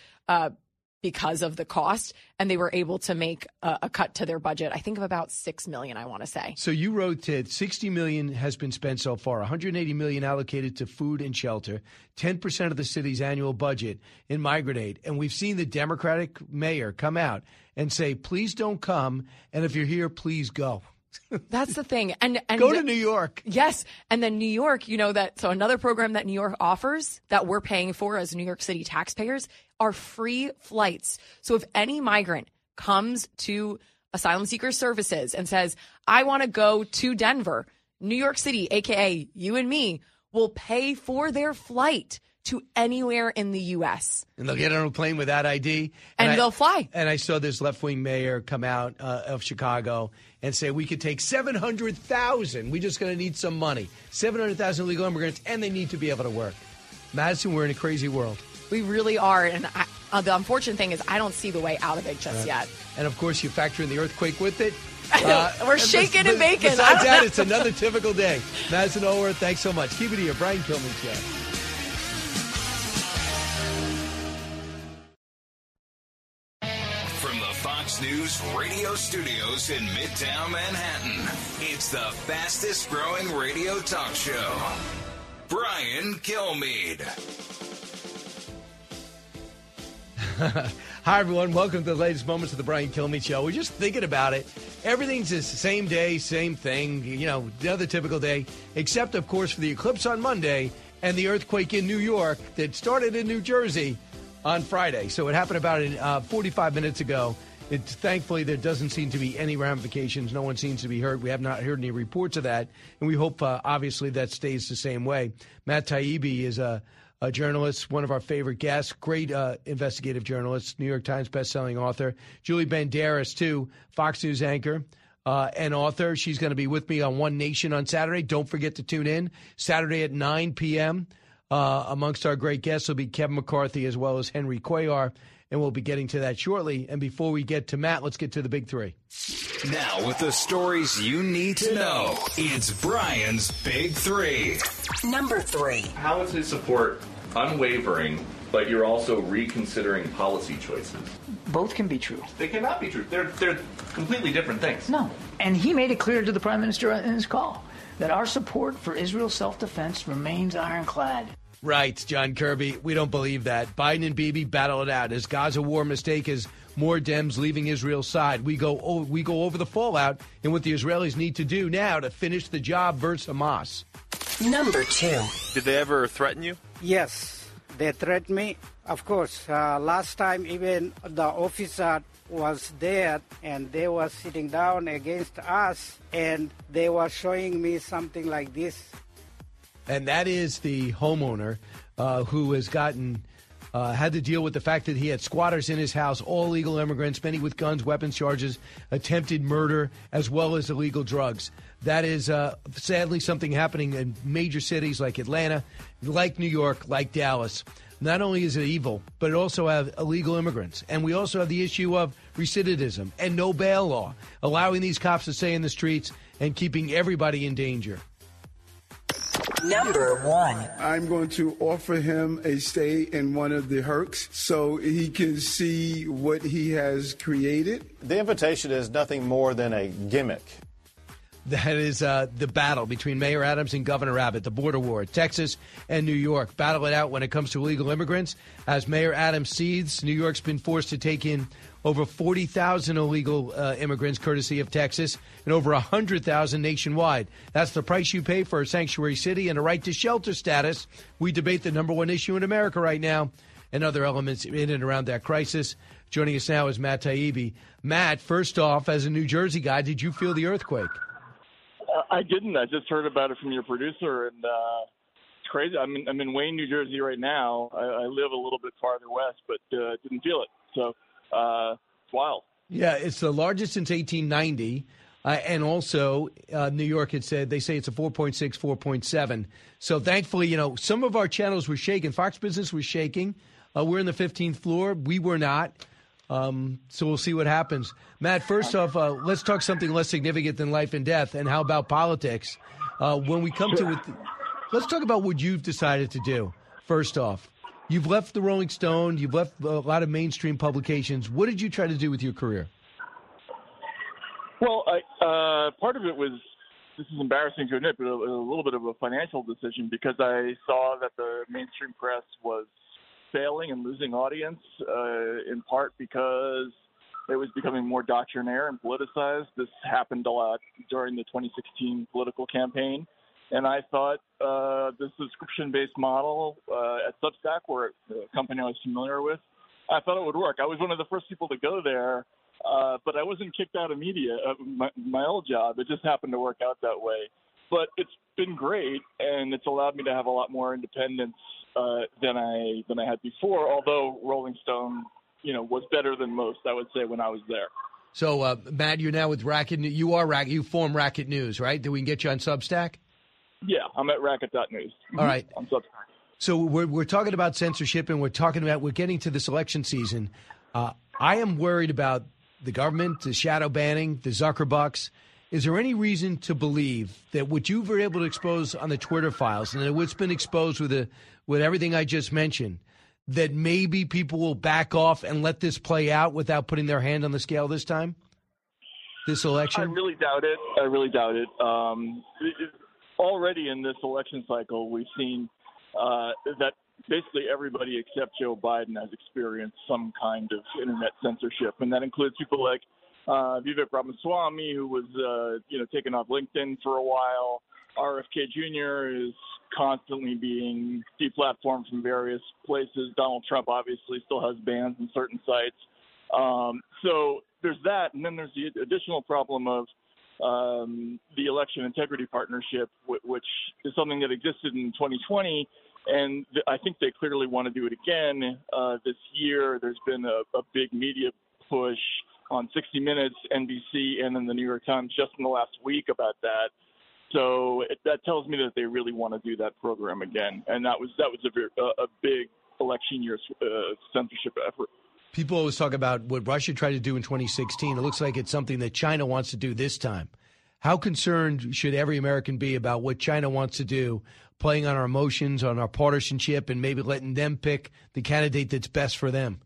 because of the cost, and they were able to make a cut to their budget, I think of about $6 million, I want to say. So you wrote that $60 million has been spent so far, $180 million allocated to food and shelter, 10% of the city's annual budget in migrant aid. And we've seen the Democratic mayor come out and say, please don't come, and if you're here, please go. That's the thing. And go to New York. Yes. And then New York, so another program that New York offers that we're paying for as New York City taxpayers are free flights. So if any migrant comes to Asylum Seeker Services and says, I want to go to Denver, New York City, AKA you and me, will pay for their flight to anywhere in the U.S. And they'll get on a plane without ID. And they'll fly. And I saw this left-wing mayor come out of Chicago and say we could take 700,000. We're just going to need some money. 700,000 illegal immigrants, and they need to be able to work. Madison, we're in a crazy world. We really are. And the unfortunate thing is I don't see the way out of it just yet. And, of course, you factor in the earthquake with it. We're shaking and baking. Besides that, it's another typical day. Madison Ulworth, thanks so much. Keep it here. Brian Kilmeade Show. Fox News radio studios in Midtown Manhattan. It's the fastest growing radio talk show. Brian Kilmeade. Hi, everyone. Welcome to the latest moments of the Brian Kilmeade Show. We're just thinking about it. Everything's the same day, same thing, another typical day, except, of course, for the eclipse on Monday and the earthquake in New York that started in New Jersey on Friday. So it happened about 45 minutes ago. Thankfully, there doesn't seem to be any ramifications. No one seems to be hurt. We have not heard any reports of that, and we hope, obviously, that stays the same way. Matt Taibbi is a journalist, one of our favorite guests, great investigative journalist, New York Times bestselling author. Julie Banderas, too, Fox News anchor and author. She's going to be with me on One Nation on Saturday. Don't forget to tune in. Saturday at 9 p.m. Amongst our great guests will be Kevin McCarthy as well as Henry Cuellar, and we'll be getting to that shortly. And before we get to Matt, let's get to the big three. Now, with the stories you need to know, it's Brian's Big Three. Number 3. How is his support unwavering, but you're also reconsidering policy choices? Both can be true. They cannot be true. They're completely different things. No. And he made it clear to the Prime Minister in his call that our support for Israel's self-defense remains ironclad. Right, John Kirby. We don't believe that. Biden and Bibi battle it out. As Gaza war mistake is more Dems leaving Israel's side. We go over the fallout and what the Israelis need to do now to finish the job versus Hamas. Number 2. Did they ever threaten you? Yes, they threatened me. Of course, last time even the officer was there and they were sitting down against us and they were showing me something like this. And that is the homeowner who has had to deal with the fact that he had squatters in his house, all illegal immigrants, many with guns, weapons charges, attempted murder, as well as illegal drugs. That is sadly something happening in major cities like Atlanta, like New York, like Dallas. Not only is it evil, but it also have illegal immigrants. And we also have the issue of recidivism and no bail law, allowing these cops to stay in the streets and keeping everybody in danger. Number 1. I'm going to offer him a stay in one of the Hercs so he can see what he has created. The invitation is nothing more than a gimmick. That is the battle between Mayor Adams and Governor Abbott, the border war. Texas and New York battle it out when it comes to illegal immigrants. As Mayor Adams cedes, New York's been forced to take in over 40,000 illegal immigrants, courtesy of Texas, and over 100,000 nationwide. That's the price you pay for a sanctuary city and a right to shelter status. We debate the number one issue in America right now and other elements in and around that crisis. Joining us now is Matt Taibbi. Matt, first off, as a New Jersey guy, did you feel the earthquake? I didn't. I just heard about it from your producer, and it's crazy. I'm in Wayne, New Jersey right now. I live a little bit farther west, but didn't feel it. So it's wild. Yeah, it's the largest since 1890. And also, New York had said, they say it's a 4.6, 4.7. So thankfully, some of our channels were shaking. Fox Business was shaking. We're in the 15th floor. We were not. So we'll see what happens. Matt, first off, let's talk something less significant than life and death. And how about politics? When we come to it, let's talk about what you've decided to do. First off, you've left the Rolling Stone. You've left a lot of mainstream publications. What did you try to do with your career? Well, part of it was, this is embarrassing to admit, but a little bit of a financial decision because I saw that the mainstream press was failing and losing audience, in part because it was becoming more doctrinaire and politicized. This happened a lot during the 2016 political campaign. And I thought the subscription-based model at Substack, where a company I was familiar with, I thought it would work. I was one of the first people to go there, but I wasn't kicked out of media, my old job. It just happened to work out that way. But it's been great, and it's allowed me to have a lot more independence than I had before, although Rolling Stone, was better than most, I would say, when I was there. So, Matt, you're now with Racket. You form Racket News, right? That we can get you on Substack? Yeah, I'm at Racket.news. All right. On Substack. So we're talking about censorship, and we're getting to this election season. I am worried about the government, the shadow banning, the Zuckerbucks. Is there any reason to believe that what you were able to expose on the Twitter files and what's been exposed with everything I just mentioned, that maybe people will back off and let this play out without putting their hand on the scale this time, this election? I really doubt it. Already in this election cycle, we've seen that basically everybody except Joe Biden has experienced some kind of internet censorship, and that includes people like Vivek Ramaswamy, who was taken off LinkedIn for a while. RFK Jr. is constantly being deplatformed from various places. Donald Trump obviously still has bans on certain sites. So there's that, and then there's the additional problem of the Election Integrity Partnership, which is something that existed in 2020, and I think they clearly want to do it again this year. There's been a big media push on 60 Minutes, NBC, and in the New York Times just in the last week about that. So that tells me that they really want to do that program again, and that was a big election year censorship effort. People always talk about what Russia tried to do in 2016. It looks like it's something that China wants to do this time. How concerned should every American be about what China wants to do, playing on our emotions, on our partisanship, and maybe letting them pick the candidate that's best for them?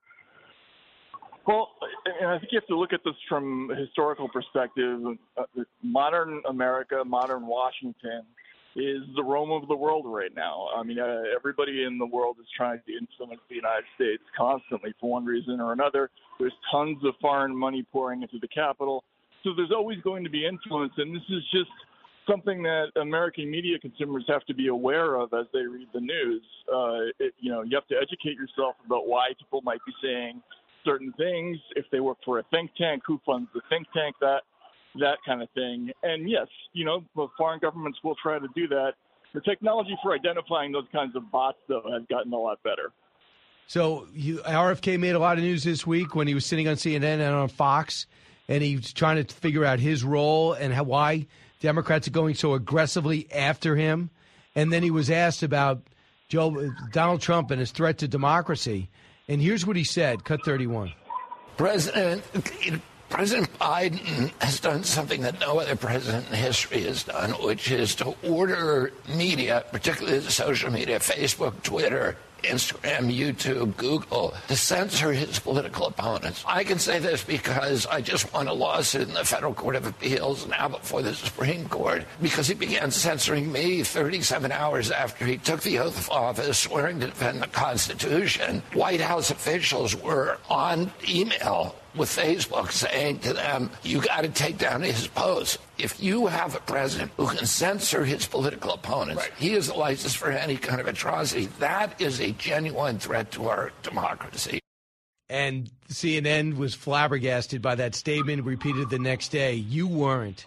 Well, and I think you have to look at this from a historical perspective. Modern America, modern Washington is the Rome of the world right now. I mean, everybody in the world is trying to influence the United States constantly for one reason or another. There's tons of foreign money pouring into the Capitol. So there's always going to be influence, and this is just something that American media consumers have to be aware of as they read the news. You have to educate yourself about why people might be saying certain things. If they work for a think tank, who funds the think tank, that kind of thing. And yes, the foreign governments will try to do that. The technology for identifying those kinds of bots, though, has gotten a lot better. So RFK made a lot of news this week when he was sitting on CNN and on Fox, and he's trying to figure out his role and why Democrats are going so aggressively after him. And then he was asked about Donald Trump and his threat to democracy. And here's what he said, cut 31. President Biden has done something that no other president in history has done, which is to order media, particularly the social media, Facebook, Twitter, Instagram, YouTube, Google, to censor his political opponents. I can say this because I just won a lawsuit in the Federal Court of Appeals now before the Supreme Court because he began censoring me 37 hours after he took the oath of office, swearing to defend the Constitution. White House officials were on email with Facebook saying to them, you got to take down his posts. If you have a president who can censor his political opponents, he is the license for any kind of atrocity. That is a genuine threat to our democracy. And CNN was flabbergasted by that statement, repeated the next day. You weren't.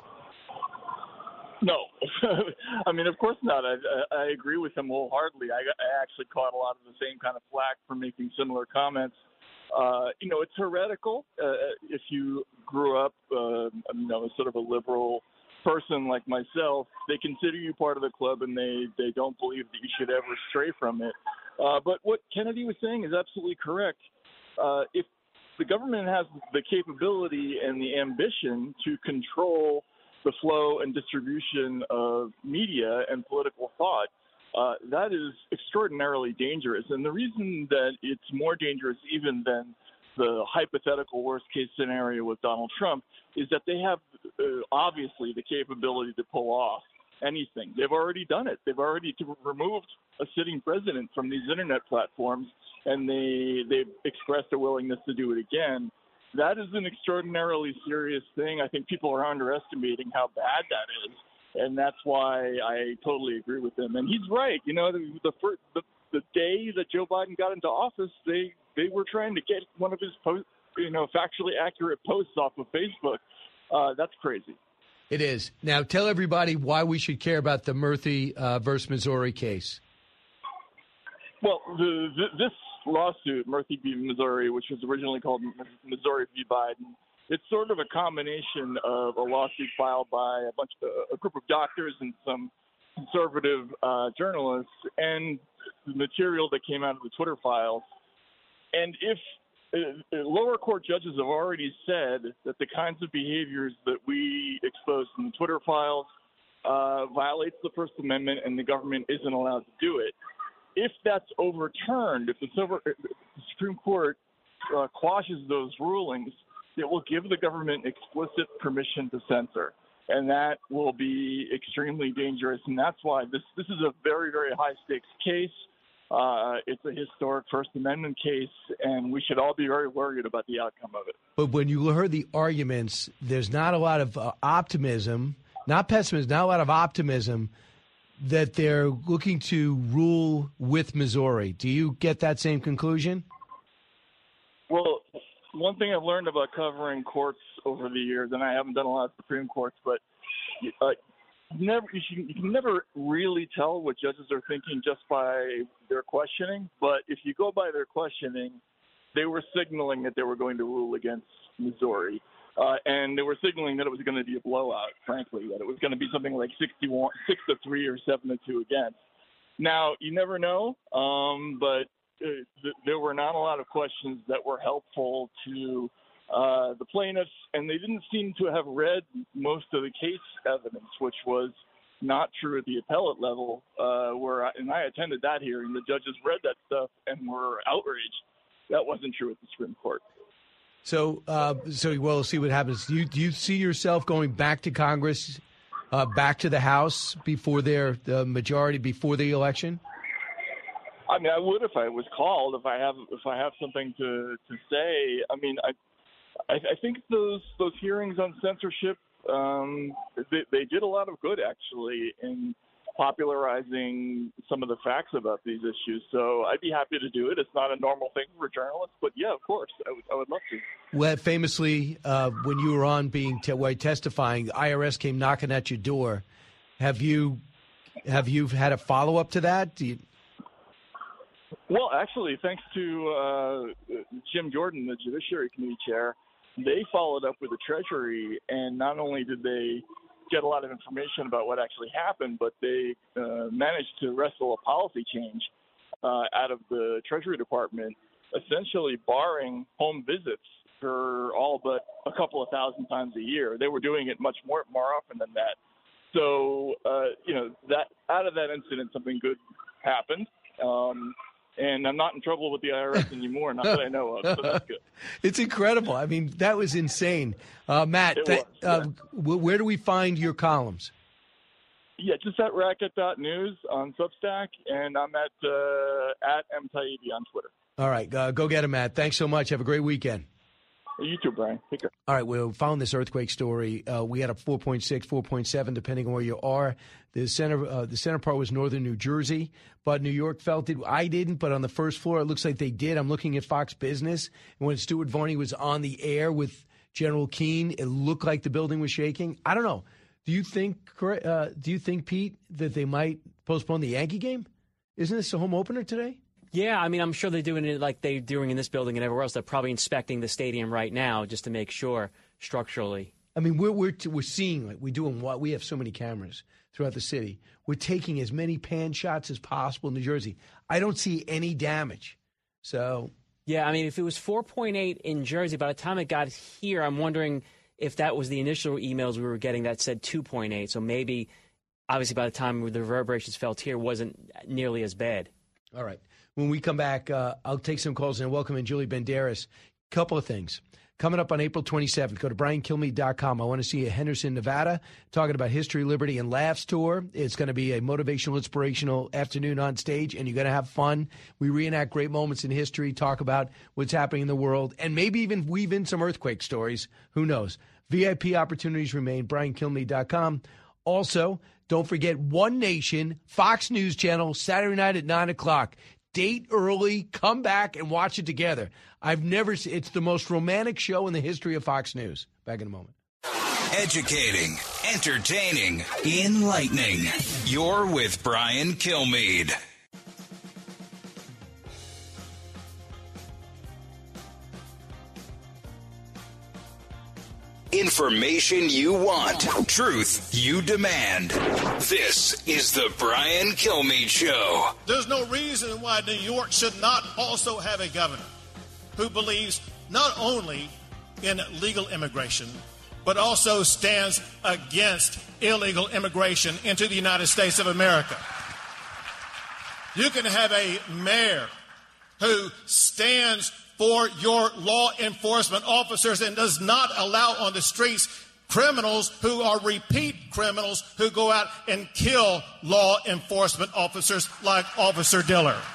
No. I mean, of course not. I agree with him wholeheartely. I actually caught a lot of the same kind of flack for making similar comments. It's heretical. If you grew up, sort of a liberal person like myself, they consider you part of the club and they don't believe that you should ever stray from it. But what Kennedy was saying is absolutely correct. If the government has the capability and the ambition to control the flow and distribution of media and political thought, that is extraordinarily dangerous. And the reason that it's more dangerous even than the hypothetical worst-case scenario with Donald Trump is that they have obviously the capability to pull off anything. They've already done it. They've already removed a sitting president from these internet platforms, and they've expressed a willingness to do it again. That is an extraordinarily serious thing. I think people are underestimating how bad that is. And that's why I totally agree with him. And he's right. The day that Joe Biden got into office, they were trying to get one of his factually accurate posts off of Facebook. That's crazy. It is. Now, tell everybody why we should care about the Murthy versus Missouri case. Well, this lawsuit, Murthy v. Missouri, which was originally called Missouri v. Biden, it's sort of a combination of a lawsuit filed by a group of doctors and some conservative journalists and the material that came out of the Twitter files. And if lower court judges have already said that the kinds of behaviors that we exposed in the Twitter files violates the First Amendment and the government isn't allowed to do it. If that's overturned, if the Supreme Court quashes those rulings, it will give the government explicit permission to censor, and that will be extremely dangerous. And that's why this is a very, very high-stakes case. It's a historic First Amendment case, and we should all be very worried about the outcome of it. But when you heard the arguments, there's not a lot of optimism, not pessimism, not a lot of optimism that they're looking to rule with Missouri. Do you get that same conclusion? Well, one thing I've learned about covering courts over the years, and I haven't done a lot of Supreme Courts, but you can never really tell what judges are thinking just by their questioning. But if you go by their questioning, they were signaling that they were going to rule against Missouri. And they were signaling that it was going to be a blowout, frankly, that it was going to be something like 6-3 or 7-2 against. Now, you never know, but there were not a lot of questions that were helpful to the plaintiffs, and they didn't seem to have read most of the case evidence, which was not true at the appellate level, and I attended that hearing. The judges read that stuff and were outraged. That wasn't true at the Supreme Court. So we'll see what happens. Do you see yourself going back to Congress, back to the House before the majority, before the election? I mean, I would if I was called. If I have something to say. I mean, I think those hearings on censorship they did a lot of good actually in popularizing some of the facts about these issues. So I'd be happy to do it. It's not a normal thing for a journalist, but yeah, of course, I would love to. Well, famously, when you were on testifying, the IRS came knocking at your door. Have you had a follow up to that? Well, actually, thanks to Jim Jordan, the Judiciary Committee chair, they followed up with the Treasury, and not only did they get a lot of information about what actually happened, but they managed to wrestle a policy change out of the Treasury Department, essentially barring home visits for all but a couple of thousand times a year. They were doing it much more often than that. So, that out of that incident, something good happened. And I'm not in trouble with the IRS anymore, not that I know of, so that's good. It's incredible. I mean, that was insane. Matt, where do we find your columns? Yeah, just at racket.news on Substack, and I'm at mtaibbi on Twitter. All right, go get him, Matt. Thanks so much. Have a great weekend. You too, Brian. Take care. All right, we found this earthquake story. We had a 4.6, 4.7, depending on where you are. The center part was northern New Jersey, but New York felt it. I didn't, but on the first floor, it looks like they did. I'm looking at Fox Business, and when Stuart Varney was on the air with General Keane, it looked like the building was shaking. I don't know. Do you think, Pete, that they might postpone the Yankee game? Isn't this a home opener today? Yeah, I mean, I'm sure they're doing it like they're doing in this building and everywhere else. They're probably inspecting the stadium right now just to make sure structurally. I mean, we're seeing it. We're doing what? We have so many cameras throughout the city. We're taking as many pan shots as possible in New Jersey. I don't see any damage. So yeah, I mean, if it was 4.8 in Jersey, by the time it got here, I'm wondering if that was the initial emails we were getting that said 2.8. So maybe, obviously, by the time the reverberations felt here, wasn't nearly as bad. All right. When we come back, I'll take some calls and welcome in Julie Banderas. Couple of things. Coming up on April 27th, go to BrianKilmeade.com. I want to see you in Henderson, Nevada, talking about History, Liberty, and Laughs Tour. It's going to be a motivational, inspirational afternoon on stage, and you're going to have fun. We reenact great moments in history, talk about what's happening in the world, and maybe even weave in some earthquake stories. Who knows? VIP opportunities remain. BrianKilmeade.com. Also, don't forget One Nation, Fox News Channel, Saturday night at 9 o'clock. Date early, come back and watch it together. It's the most romantic show in the history of Fox News. Back in a moment. Educating, entertaining, enlightening. You're with Brian Kilmeade. Information you want. Truth you demand. This is the Brian Kilmeade Show. There's no reason why New York should not also have a governor who believes not only in legal immigration, but also stands against illegal immigration into the United States of America. You can have a mayor who stands for your law enforcement officers and does not allow on the streets criminals who are repeat criminals who go out and kill law enforcement officers like Officer Diller.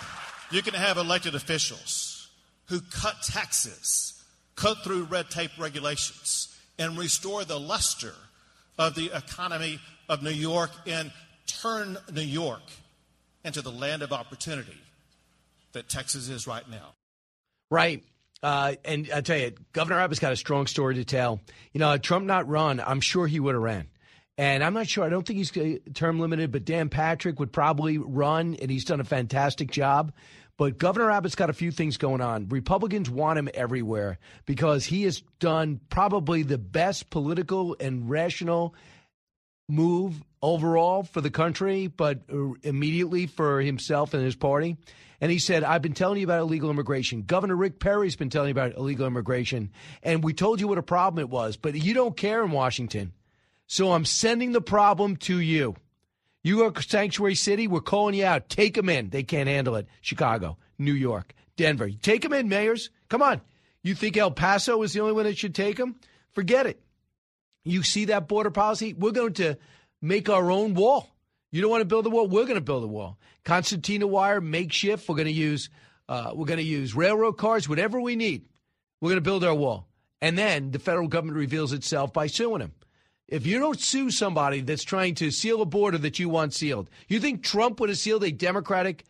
You can have elected officials who cut taxes, cut through red tape regulations, and restore the luster of the economy of New York and turn New York into the land of opportunity that Texas is right now. Right. And I tell you, Governor Abbott's got a strong story to tell. You know, had Trump not run, I'm sure he would have ran. And I'm not sure. I don't think he's term limited, but Dan Patrick would probably run, and he's done a fantastic job. But Governor Abbott's got a few things going on. Republicans want him everywhere because he has done probably the best political and rational move overall for the country, but immediately for himself and his party. And he said, I've been telling you about illegal immigration. Governor Rick Perry's been telling you about illegal immigration. And we told you what a problem it was, but you don't care in Washington. So I'm sending the problem to you. You are sanctuary city. We're calling you out. Take them in. They can't handle it. Chicago, New York, Denver. Take them in, mayors. Come on. You think El Paso is the only one that should take them? Forget it. You see that border policy? We're going to make our own wall. You don't want to build a wall? We're going to build a wall. Concertina wire, makeshift. We're going to use railroad cars, whatever we need. We're going to build our wall. And then the federal government reveals itself by suing him. If you don't sue somebody that's trying to seal a border that you want sealed, you think Trump would have sued a Democratic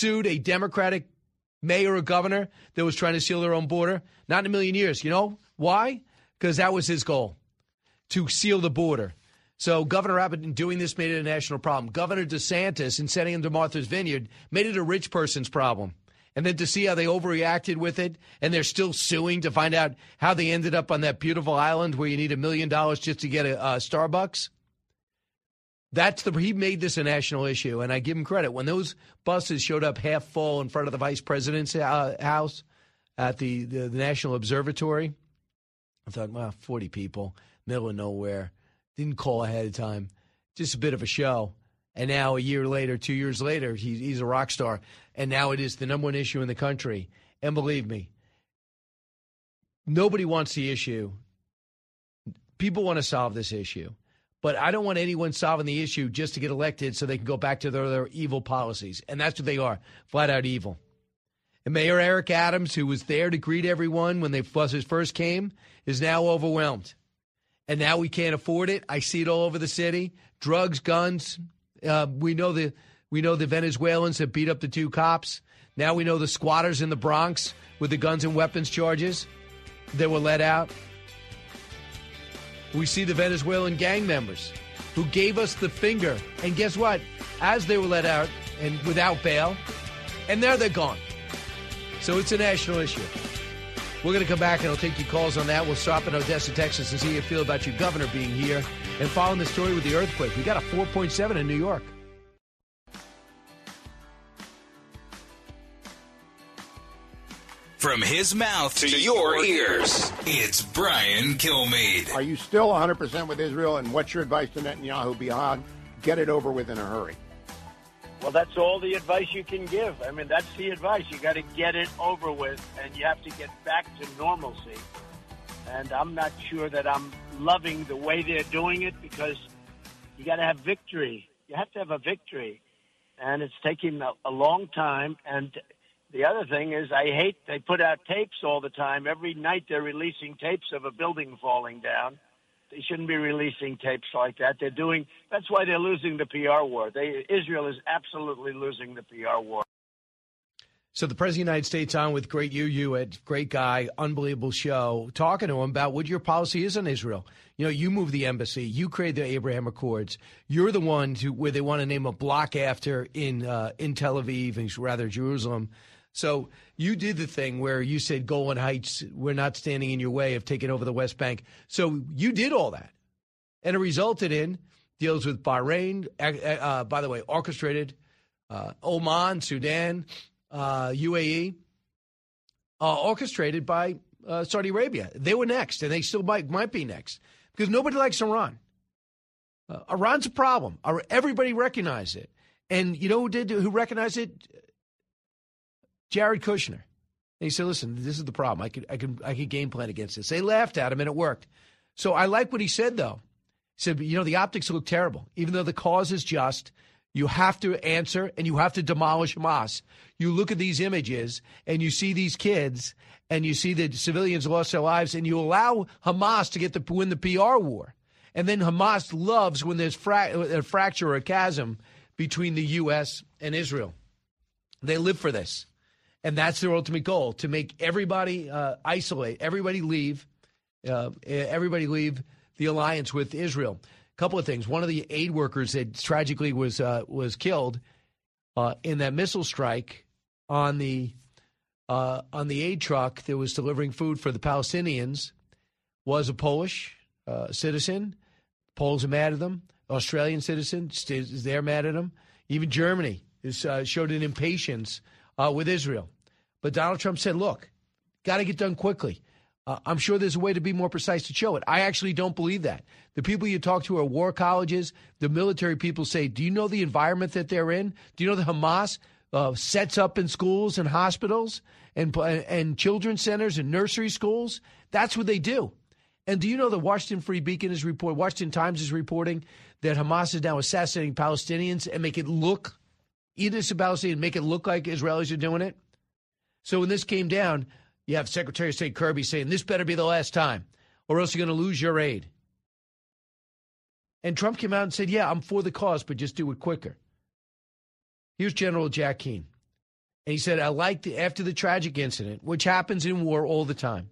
mayor or governor that was trying to seal their own border? Not in a million years. You know why? Because that was his goal, to seal the border. So Governor Abbott, in doing this, made it a national problem. Governor DeSantis, in sending him to Martha's Vineyard, made it a rich person's problem. And then to see how they overreacted with it, and they're still suing to find out how they ended up on that beautiful island where you need $1 million just to get a Starbucks. He made this a national issue, and I give him credit. When those buses showed up half full in front of the vice president's house at the National Observatory, I thought, well, 40 people, middle of nowhere, didn't call ahead of time, just a bit of a show. And now a year later, 2 years later, he's a rock star. And now it is the number one issue in the country. And believe me, nobody wants the issue. People want to solve this issue. But I don't want anyone solving the issue just to get elected so they can go back to their evil policies. And that's what they are, flat out evil. And Mayor Eric Adams, who was there to greet everyone when the buses first came, is now overwhelmed. And now we can't afford it. I see it all over the city. Drugs, guns. We know the Venezuelans that beat up the 2 cops. Now we know the squatters in the Bronx with the guns and weapons charges that were let out. We see the Venezuelan gang members who gave us the finger. And guess what? As they were let out and without bail, and there they're gone. So it's a national issue. We're going to come back and I'll take your calls on that. We'll stop in Odessa, Texas, and see how you feel about your governor being here and following the story with the earthquake. We got a 4.7 in New York. From his mouth to your ears, it's Brian Kilmeade. Are you still 100% with Israel, and what's your advice to Netanyahu beyond get it over with in a hurry? Well, that's all the advice you can give. I mean, that's the advice. You got to get it over with, and you have to get back to normalcy. And I'm not sure that I'm loving the way they're doing it because you got to have victory. You have to have a victory. And it's taking a long time. And the other thing is they put out tapes all the time. Every night they're releasing tapes of a building falling down. They shouldn't be releasing tapes like that. That's why they're losing the PR war. Israel is absolutely losing the PR war. So the President of the United States on with great great guy, unbelievable show, talking to him about what your policy is on Israel. You know, you moved the embassy. You created the Abraham Accords. You're the one where they want to name a block after in Tel Aviv, and rather Jerusalem. So you did the thing where you said Golan Heights, we're not standing in your way of taking over the West Bank. So you did all that. And it resulted in deals with Bahrain, by the way, orchestrated, Oman, Sudan, UAE, orchestrated by Saudi Arabia. They were next, and they still might be next, because nobody likes Iran. Iran's a problem. Everybody recognized it. And you know who recognized it? Jared Kushner. And he said, listen, this is the problem. I could game plan against this. They laughed at him, and it worked. So I like what he said, though. He said, the optics look terrible. Even though the cause is just, You have to answer, and you have to demolish Hamas. You look at these images, and you see these kids, and you see the civilians lost their lives, and you allow Hamas to win the PR war. And then Hamas loves when there's a fracture or a chasm between the U.S. and Israel. They live for this. And that's their ultimate goal, to make everybody isolate, everybody leave the alliance with Israel. A couple of things. One of the aid workers that tragically was killed in that missile strike on the aid truck that was delivering food for the Palestinians was a Polish citizen. Poles are mad at them. Australian citizen, they're mad at them. Even Germany showed an impatience with Israel. But Donald Trump said, look, got to get done quickly. I'm sure there's a way to be more precise to show it. I actually don't believe that. The people you talk to are war colleges. The military people say, do you know the environment that they're in? Do you know that Hamas sets up in schools and hospitals and children's centers and nursery schools? That's what they do. And do you know the Washington Times is reporting that Hamas is now assassinating Palestinians and make it look like Israelis are doing it? So when this came down, you have Secretary of State Kirby saying, this better be the last time, or else you're going to lose your aid. And Trump came out and said, yeah, I'm for the cause, but just do it quicker. Here's General Jack Keane. And he said, after the tragic incident, which happens in war all the time,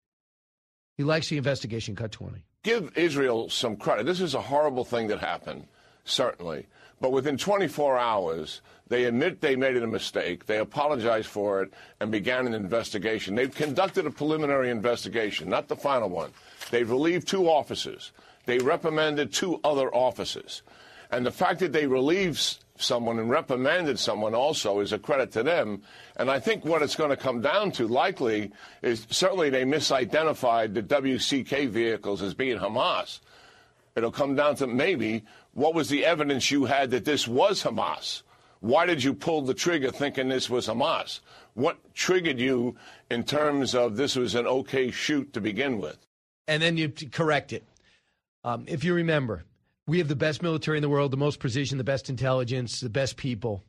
he likes the investigation cut 20. Give Israel some credit. This is a horrible thing that happened, certainly. But within 24 hours, they admit they made a mistake, they apologized for it, and began an investigation. They've conducted a preliminary investigation, not the final one. They've relieved 2 officers. They reprimanded 2 other officers. And the fact that they relieved someone and reprimanded someone also is a credit to them. And I think what it's going to come down to, likely, is certainly they misidentified the WCK vehicles as being Hamas. It'll come down to maybe what was the evidence you had that this was Hamas? Why did you pull the trigger thinking this was Hamas? What triggered you in terms of this was an okay shoot to begin with? And then you correct it. If you remember, we have the best military in the world, the most precision, the best intelligence, the best people.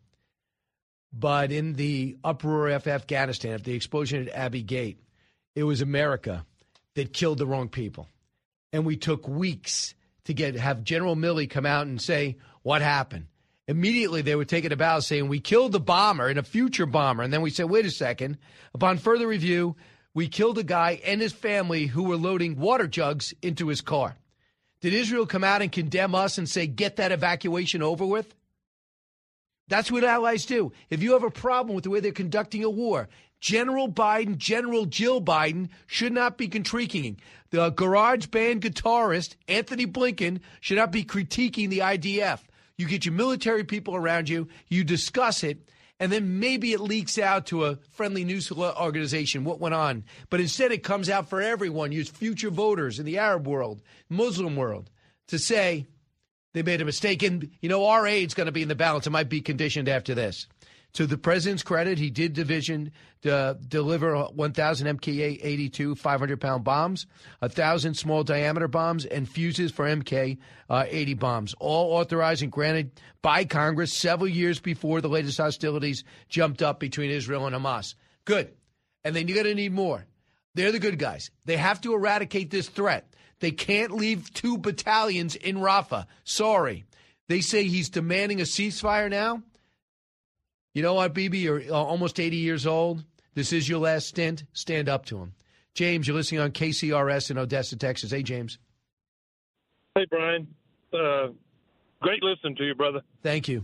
But in the uproar of Afghanistan, after the explosion at Abbey Gate, it was America that killed the wrong people. And we took weeks to have General Milley come out and say what happened. Immediately, they were taken about saying, we killed the bomber and a future bomber. And then we said, wait a second. Upon further review, we killed a guy and his family who were loading water jugs into his car. Did Israel come out and condemn us and say, get that evacuation over with? That's what allies do. If you have a problem with the way they're conducting a war, General Biden, General Jill Biden should not be critiquing. The garage band guitarist, Anthony Blinken, should not be critiquing the IDF. You get your military people around you, you discuss it, and then maybe it leaks out to a friendly news organization what went on. But instead it comes out for everyone, use future voters in the Arab world, Muslim world, to say they made a mistake. And, our aid's going to be in the balance. It might be conditioned after this. To the president's credit, he did deliver 1,000 MK-82 500-pound bombs, 1,000 small diameter bombs, and fuses for MK-80 bombs, all authorized and granted by Congress several years before the latest hostilities jumped up between Israel and Hamas. Good. And then you're going to need more. They're the good guys. They have to eradicate this threat. They can't leave 2 battalions in Rafah. Sorry. They say he's demanding a ceasefire now. You know what, Bibi? You're almost 80 years old. This is your last stint. Stand up to him. James, you're listening on KCRS in Odessa, Texas. Hey, James. Hey, Brian. Great listening to you, brother. Thank you.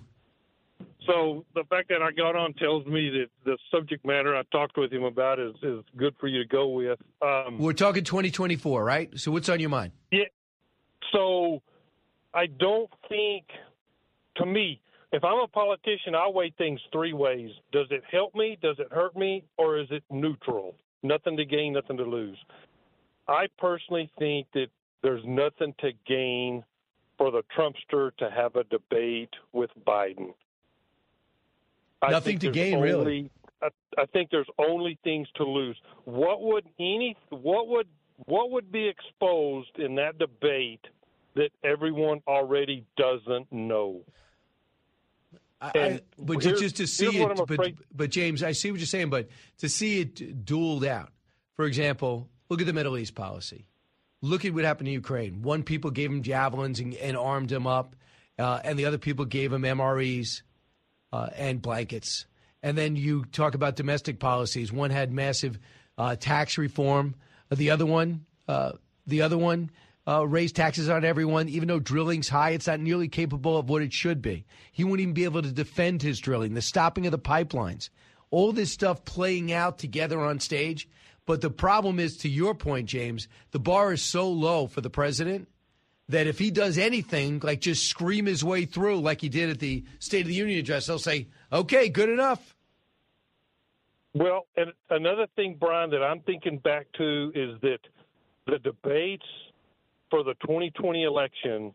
So the fact that I got on tells me that the subject matter I talked with him about is good for you to go with. We're talking 2024, right? So what's on your mind? Yeah. So I don't think, to me, if I'm a politician, I weigh things 3 ways. Does it help me? Does it hurt me? Or is it neutral? Nothing to gain, nothing to lose. I personally think that there's nothing to gain for the Trumpster to have a debate with Biden. Nothing to gain, really. I think there's only things to lose. What would be exposed in that debate that everyone already doesn't know? But just to see it, but James, I see what you're saying, but to see it dueled out. For example, look at the Middle East policy. Look at what happened to Ukraine. One people gave him javelins and armed him up, and the other people gave him MREs and blankets. And then you talk about domestic policies. One had massive tax reform. The other one raised taxes on everyone. Even though drilling's high, it's not nearly capable of what it should be. He wouldn't even be able to defend his drilling, the stopping of the pipelines, all this stuff playing out together on stage. But the problem is, to your point, James, the bar is so low for the president that if he does anything, like just scream his way through like he did at the State of the Union address, they'll say, okay, good enough. Well, and another thing, Brian, that I'm thinking back to is that the debates for the 2020 election,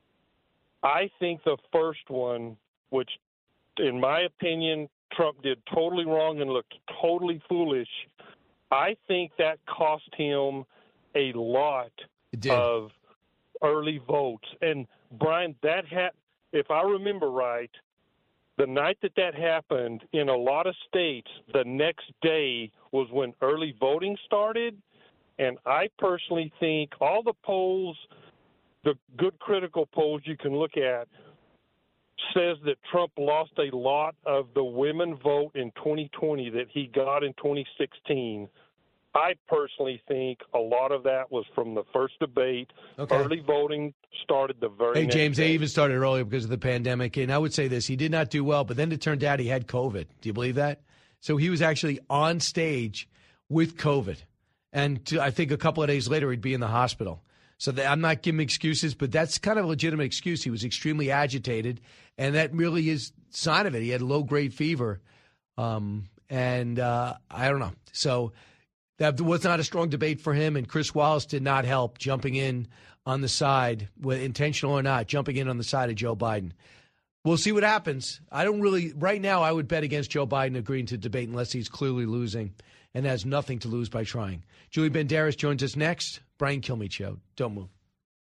I think the first one, which in my opinion, Trump did totally wrong and looked totally foolish, I think that cost him a lot of early votes. And, Brian, if I remember right, the night that happened, in a lot of states, the next day was when early voting started. And I personally think all the polls, the good critical polls you can look at, says that Trump lost a lot of the women vote in 2020 that he got in 2016. I personally think a lot of that was from the first debate. Okay. Early voting started the very next James, day. They even started earlier because of the pandemic. And I would say this, he did not do well, but then it turned out he had COVID. Do you believe that? So he was actually on stage with COVID. And I think a couple of days later, he'd be in the hospital. So I'm not giving excuses, but that's kind of a legitimate excuse. He was extremely agitated, and that really is a sign of it. He had low-grade fever, and I don't know. So that was not a strong debate for him, and Chris Wallace did not help jumping in on the side, whether intentional or not, jumping in on the side of Joe Biden. We'll see what happens. Right now, I would bet against Joe Biden agreeing to debate unless he's clearly losing and has nothing to lose by trying. Julie Banderas joins us next. Brian Kilmeade Show. Don't move.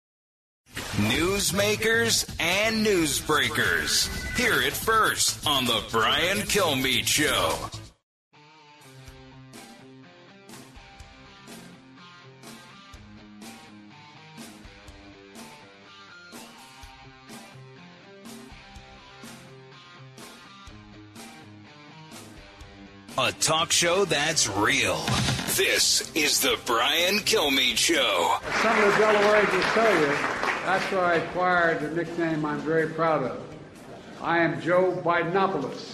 Newsmakers and newsbreakers. Hear it first on the Brian Kilmeade Show. A talk show that's real. This is the Brian Kilmeade Show. Some of the Delawares will tell you that's where I acquired the nickname I'm very proud of. I am Joe Bidenopoulos.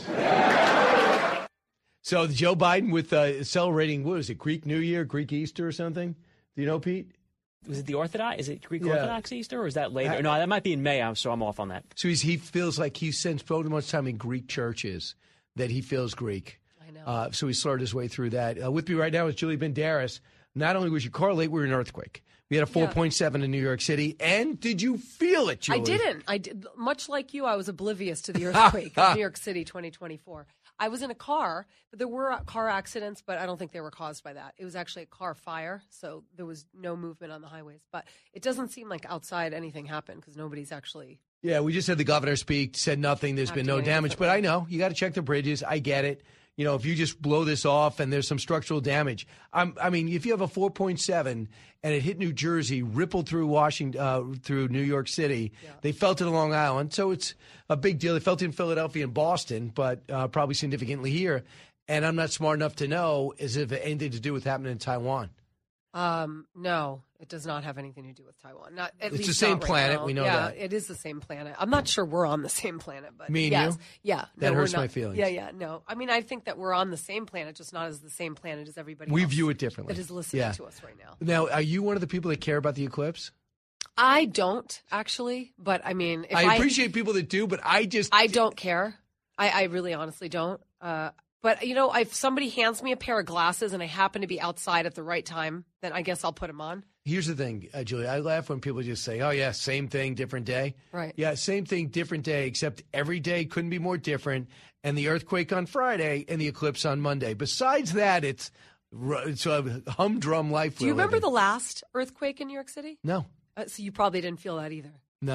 So Joe Biden with celebrating, what is it, Greek New Year, Greek Easter or something? Do you know, Pete? Was it the Orthodox? Is it Greek Orthodox Easter, or is that later? No, that might be in May, so I'm off on that. So he feels like he spent so much time in Greek churches that he feels Greek. So he slurred his way through that. With me right now is Julie Banderas. Not only was your car late, we were in an earthquake. We had a 4.7 in New York City. And did you feel it, Julie? I didn't. I did. Much like you, I was oblivious to the earthquake of New York City 2024. I was in a car, but there were car accidents, but I don't think they were caused by that. It was actually a car fire, so there was no movement on the highways. But it doesn't seem like outside anything happened because nobody's actually... Yeah, we just had the governor speak, said nothing. There's been no damage. But I know, you got to check the bridges. I get it. You know, if you just blow this off and there's some structural damage. I mean, if you have a 4.7 and it hit New Jersey, rippled through Washington, through New York City, they felt it on Long Island. So it's a big deal. They felt it in Philadelphia and Boston, but probably significantly here. And I'm not smart enough to know as if it had anything to do with happening in Taiwan. No, it does not have anything to do with Taiwan. It's the same planet. Right, we know that. that. Yeah, it is the same planet. I'm not sure we're on the same planet, but me and yes. you? Yeah. That hurts my feelings. Yeah. No. I mean, I think that we're on the same planet, just not as the same planet as everybody else. We view it differently. That is listening to us right now. Now, are you one of the people that care about the eclipse? I don't, actually. But, I mean... I appreciate people that do, but I don't care. I really honestly don't. But, you know, if somebody hands me a pair of glasses and I happen to be outside at the right time, then I guess I'll put them on. Here's the thing, Julie. I laugh when people just say, oh, yeah, same thing, different day. Right. Yeah, same thing, different day, except every day couldn't be more different. And the earthquake on Friday and the eclipse on Monday. Besides that, it's a humdrum life. Do you remember the last earthquake in New York City? No. So you probably didn't feel that either. No.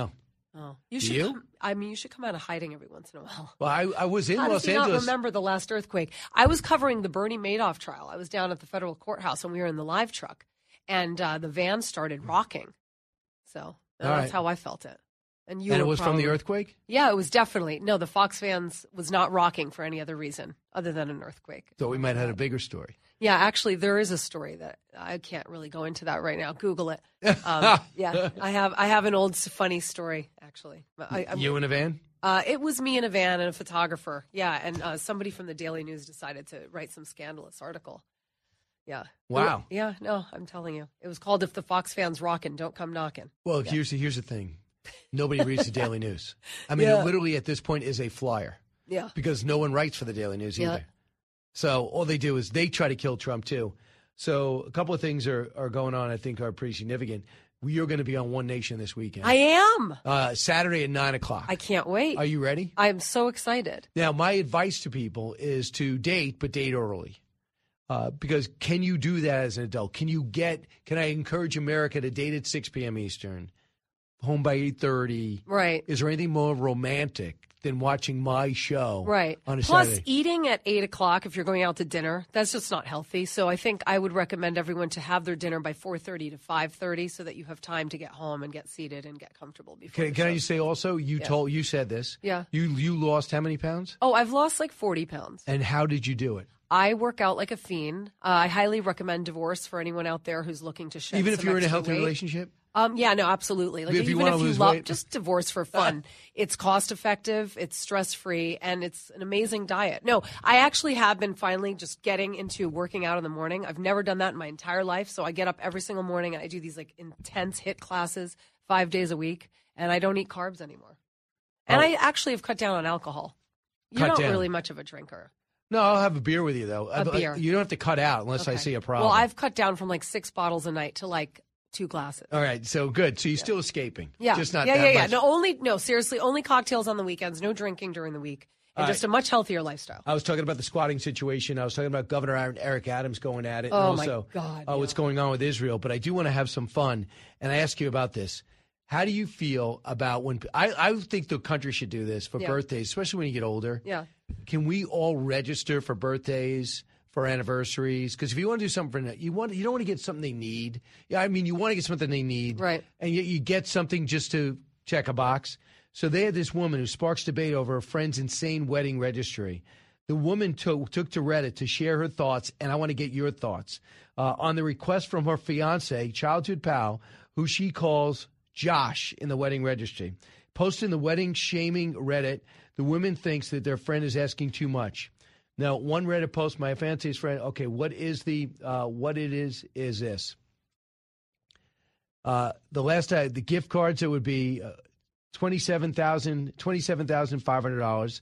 Oh, Do you? You should come out of hiding every once in a while. Well, I was in How Los does he Angeles. not remember the last earthquake? I was covering the Bernie Madoff trial. I was down at the federal courthouse, and we were in the live truck, and the van started rocking. So that's how I felt it. And it was from the earthquake? Yeah, it was definitely. No, the Fox vans was not rocking for any other reason other than an earthquake. So we might have had a bigger story. Yeah, actually, there is a story that I can't really go into that right now. Google it. Yeah, I have an old funny story, actually. You in a van? It was me in a van and a photographer. Yeah, and somebody from the Daily News decided to write some scandalous article. Yeah. Wow. Yeah, no, I'm telling you. It was called If the Fox Fans Rockin', Don't Come Knockin'. Well, here's the thing. Nobody reads the Daily News. I mean, it literally at this point is a flyer. Yeah. Because no one writes for the Daily News either. So all they do is they try to kill Trump, too. So a couple of things are going on I think are pretty significant. We are going to be on One Nation this weekend. I am. Saturday at 9 o'clock. I can't wait. Are you ready? I am so excited. Now, my advice to people is to date, but date early. Because can you do that as an adult? Can I encourage America to date at 6 p.m. Eastern, home by 8:30? Right. Is there anything more romantic than watching my show on a Plus, Saturday? eating at 8 o'clock if you're going out to dinner, that's just not healthy. So I think I would recommend everyone to have their dinner by 4:30 to 5:30 so that you have time to get home and get seated and get comfortable before Can I just say also, you said this. Yeah. You lost how many pounds? Oh, I've lost like 40 pounds. And how did you do it? I work out like a fiend. I highly recommend divorce for anyone out there who's looking to shed Even if some you're in a extra healthy weight. relationship? Yeah, no, absolutely. Like, If you even wanna if you lose love, weight? just divorce for fun. It's cost effective, it's stress free, and it's an amazing diet. No, I actually have been finally just getting into working out in the morning. I've never done that in my entire life. So I get up every single morning and I do these like intense HIIT classes 5 days a week, and I don't eat carbs anymore. And I actually have cut down on alcohol. You're not really much of a drinker. No, I'll have a beer with you, though. A beer. You don't have to cut out unless I see a problem. Well, I've cut down from like 6 bottles a night to like 2 glasses. All right, so good. So you're still escaping. Yeah. Just not yeah, that yeah, much. No, seriously, only cocktails on the weekends, no drinking during the week, and just a much healthier lifestyle. I was talking about the squatting situation. I was talking about Governor Eric Adams going at it. Oh, and also, my God. what's going on with Israel. But I do want to have some fun, and I ask you about this. How do you feel about when I think the country should do this for birthdays, especially when you get older? Yeah. Can we all register for birthdays, for anniversaries? Because if you want to do something for you don't want to get something they need. Yeah, I mean, you want to get something they need, right? And yet you get something just to check a box. So they had this woman who sparks debate over a friend's insane wedding registry. The woman took to Reddit to share her thoughts, and I want to get your thoughts on the request from her fiance, childhood pal, who she calls Josh in the wedding registry. Posting the wedding shaming Reddit, the woman thinks that their friend is asking too much. Now, one Reddit post, my fiance's friend, okay, what it is this. The last time, the gift cards, it would be $27,500.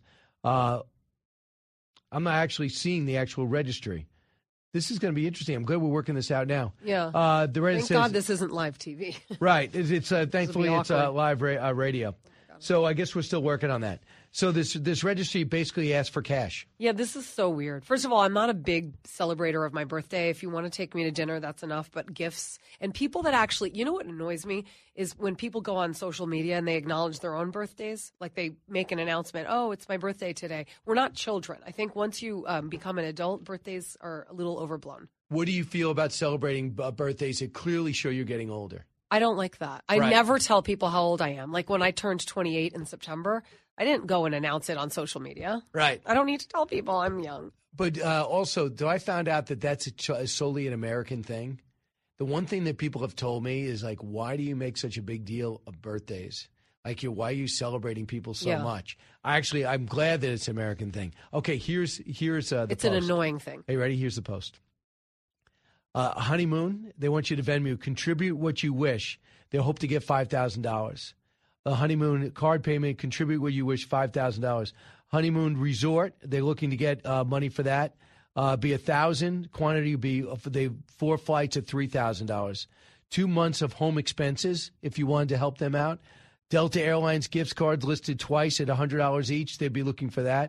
I'm not actually seeing the actual registry. This is going to be interesting. I'm glad we're working this out now. Yeah. The Reddit Thank says, God this isn't live TV. Right. It's thankfully it's live radio. Oh, So I guess we're still working on that. So this registry basically asks for cash. Yeah, this is so weird. First of all, I'm not a big celebrator of my birthday. If you want to take me to dinner, that's enough. But gifts and people that actually, you know what annoys me is when people go on social media and they acknowledge their own birthdays. Like they make an announcement, oh, it's my birthday today. We're not children. I think once you become an adult, birthdays are a little overblown. What do you feel about celebrating birthdays that clearly show you're getting older? I don't like that. I never tell people how old I am. Like when I turned 28 in September, I didn't go and announce it on social media. Right. I don't need to tell people I'm young. But also, I found out that that's solely an American thing. The one thing that people have told me is like, why do you make such a big deal of birthdays? Like, why are you celebrating people so much? I'm glad that it's an American thing. Okay, here's the It's post. an annoying thing. Are you ready? Here's the post. Honeymoon, they want you to Venmo. Contribute what you wish. They hope to get $5,000. The honeymoon card payment, contribute what you wish, $5,000. Honeymoon resort, they're looking to get money for that. Be 1,000. Quantity would be 4 flights at $3,000. 2 months of home expenses if you wanted to help them out. Delta Airlines gift cards listed twice at $100 each. They'd be looking for that.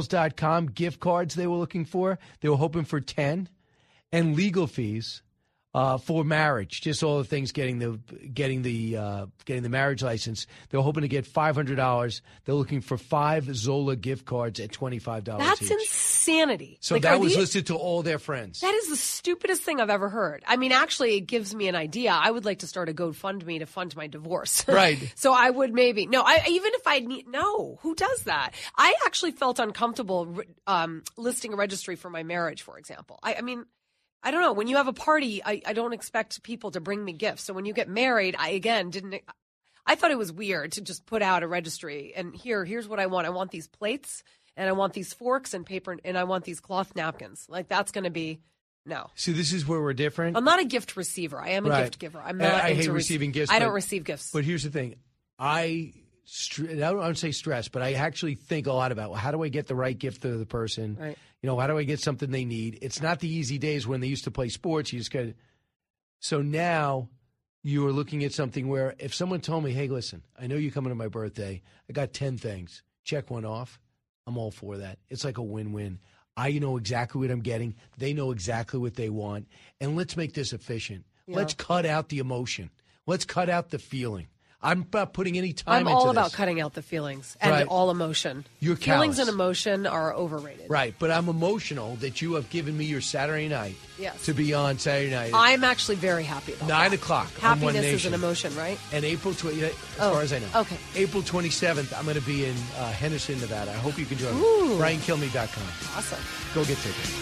Hotels.com gift cards they were looking for. They were hoping for 10. And legal fees. for marriage, just all the things getting the marriage license. They're hoping to get $500. They're looking for 5 Zola gift cards at $25 That's each. insanity. So that was listed to all their friends. That is the stupidest thing I've ever heard. I mean, actually, it gives me an idea. I would like to start a GoFundMe to fund my divorce. Right. So I would maybe even if I need who does that? I actually felt uncomfortable listing a registry for my marriage, for example. I mean. I don't know. When you have a party, I don't expect people to bring me gifts. So when you get married, I thought it was weird to just put out a registry and here's what I want. I want these plates and I want these forks and paper and I want these cloth napkins. Like that's going to be no. See, this is where we're different. I'm not a gift receiver. I am a gift giver. I'm not. I hate receiving gifts. I don't receive gifts. But here's the thing. I don't say stress, but I actually think a lot about how do I get the right gift to the person? Right. How do I get something they need? It's not the easy days when they used to play sports. You just got. So now you are looking at something where if someone told me, hey, listen, I know you're coming to my birthday. I got 10 things. Check one off. I'm all for that. It's like a win-win. I know exactly what I'm getting. They know exactly what they want. And let's make this efficient. Yeah. Let's cut out the emotion. Let's cut out the feeling. I'm not putting any time into this. I'm all about cutting out the feelings and all emotion. You're feelings callous. and emotion are overrated. Right, but I'm emotional that you have given me your Saturday night to be on Saturday night. I'm actually very happy about 9 that. o'clock Happiness on One Nation. is an emotion, right? And April 20th, as far as I know. Okay. April 27th, I'm going to be in Henderson, Nevada. I hope you can join me. BrianKilmeade.com. Awesome. Go get tickets.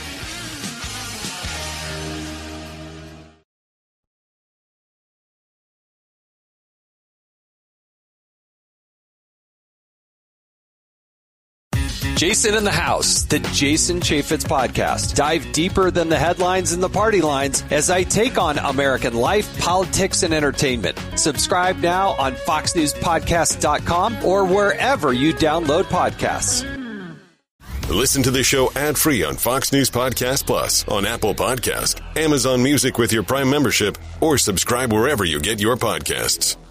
Jason in the House, the Jason Chaffetz Podcast. Dive deeper than the headlines and the party lines as I take on American life, politics, and entertainment. Subscribe now on FoxNewsPodcast.com or wherever you download podcasts. Listen to the show ad-free on Fox News Podcast Plus, on Apple Podcast, Amazon Music with your Prime membership, or subscribe wherever you get your podcasts.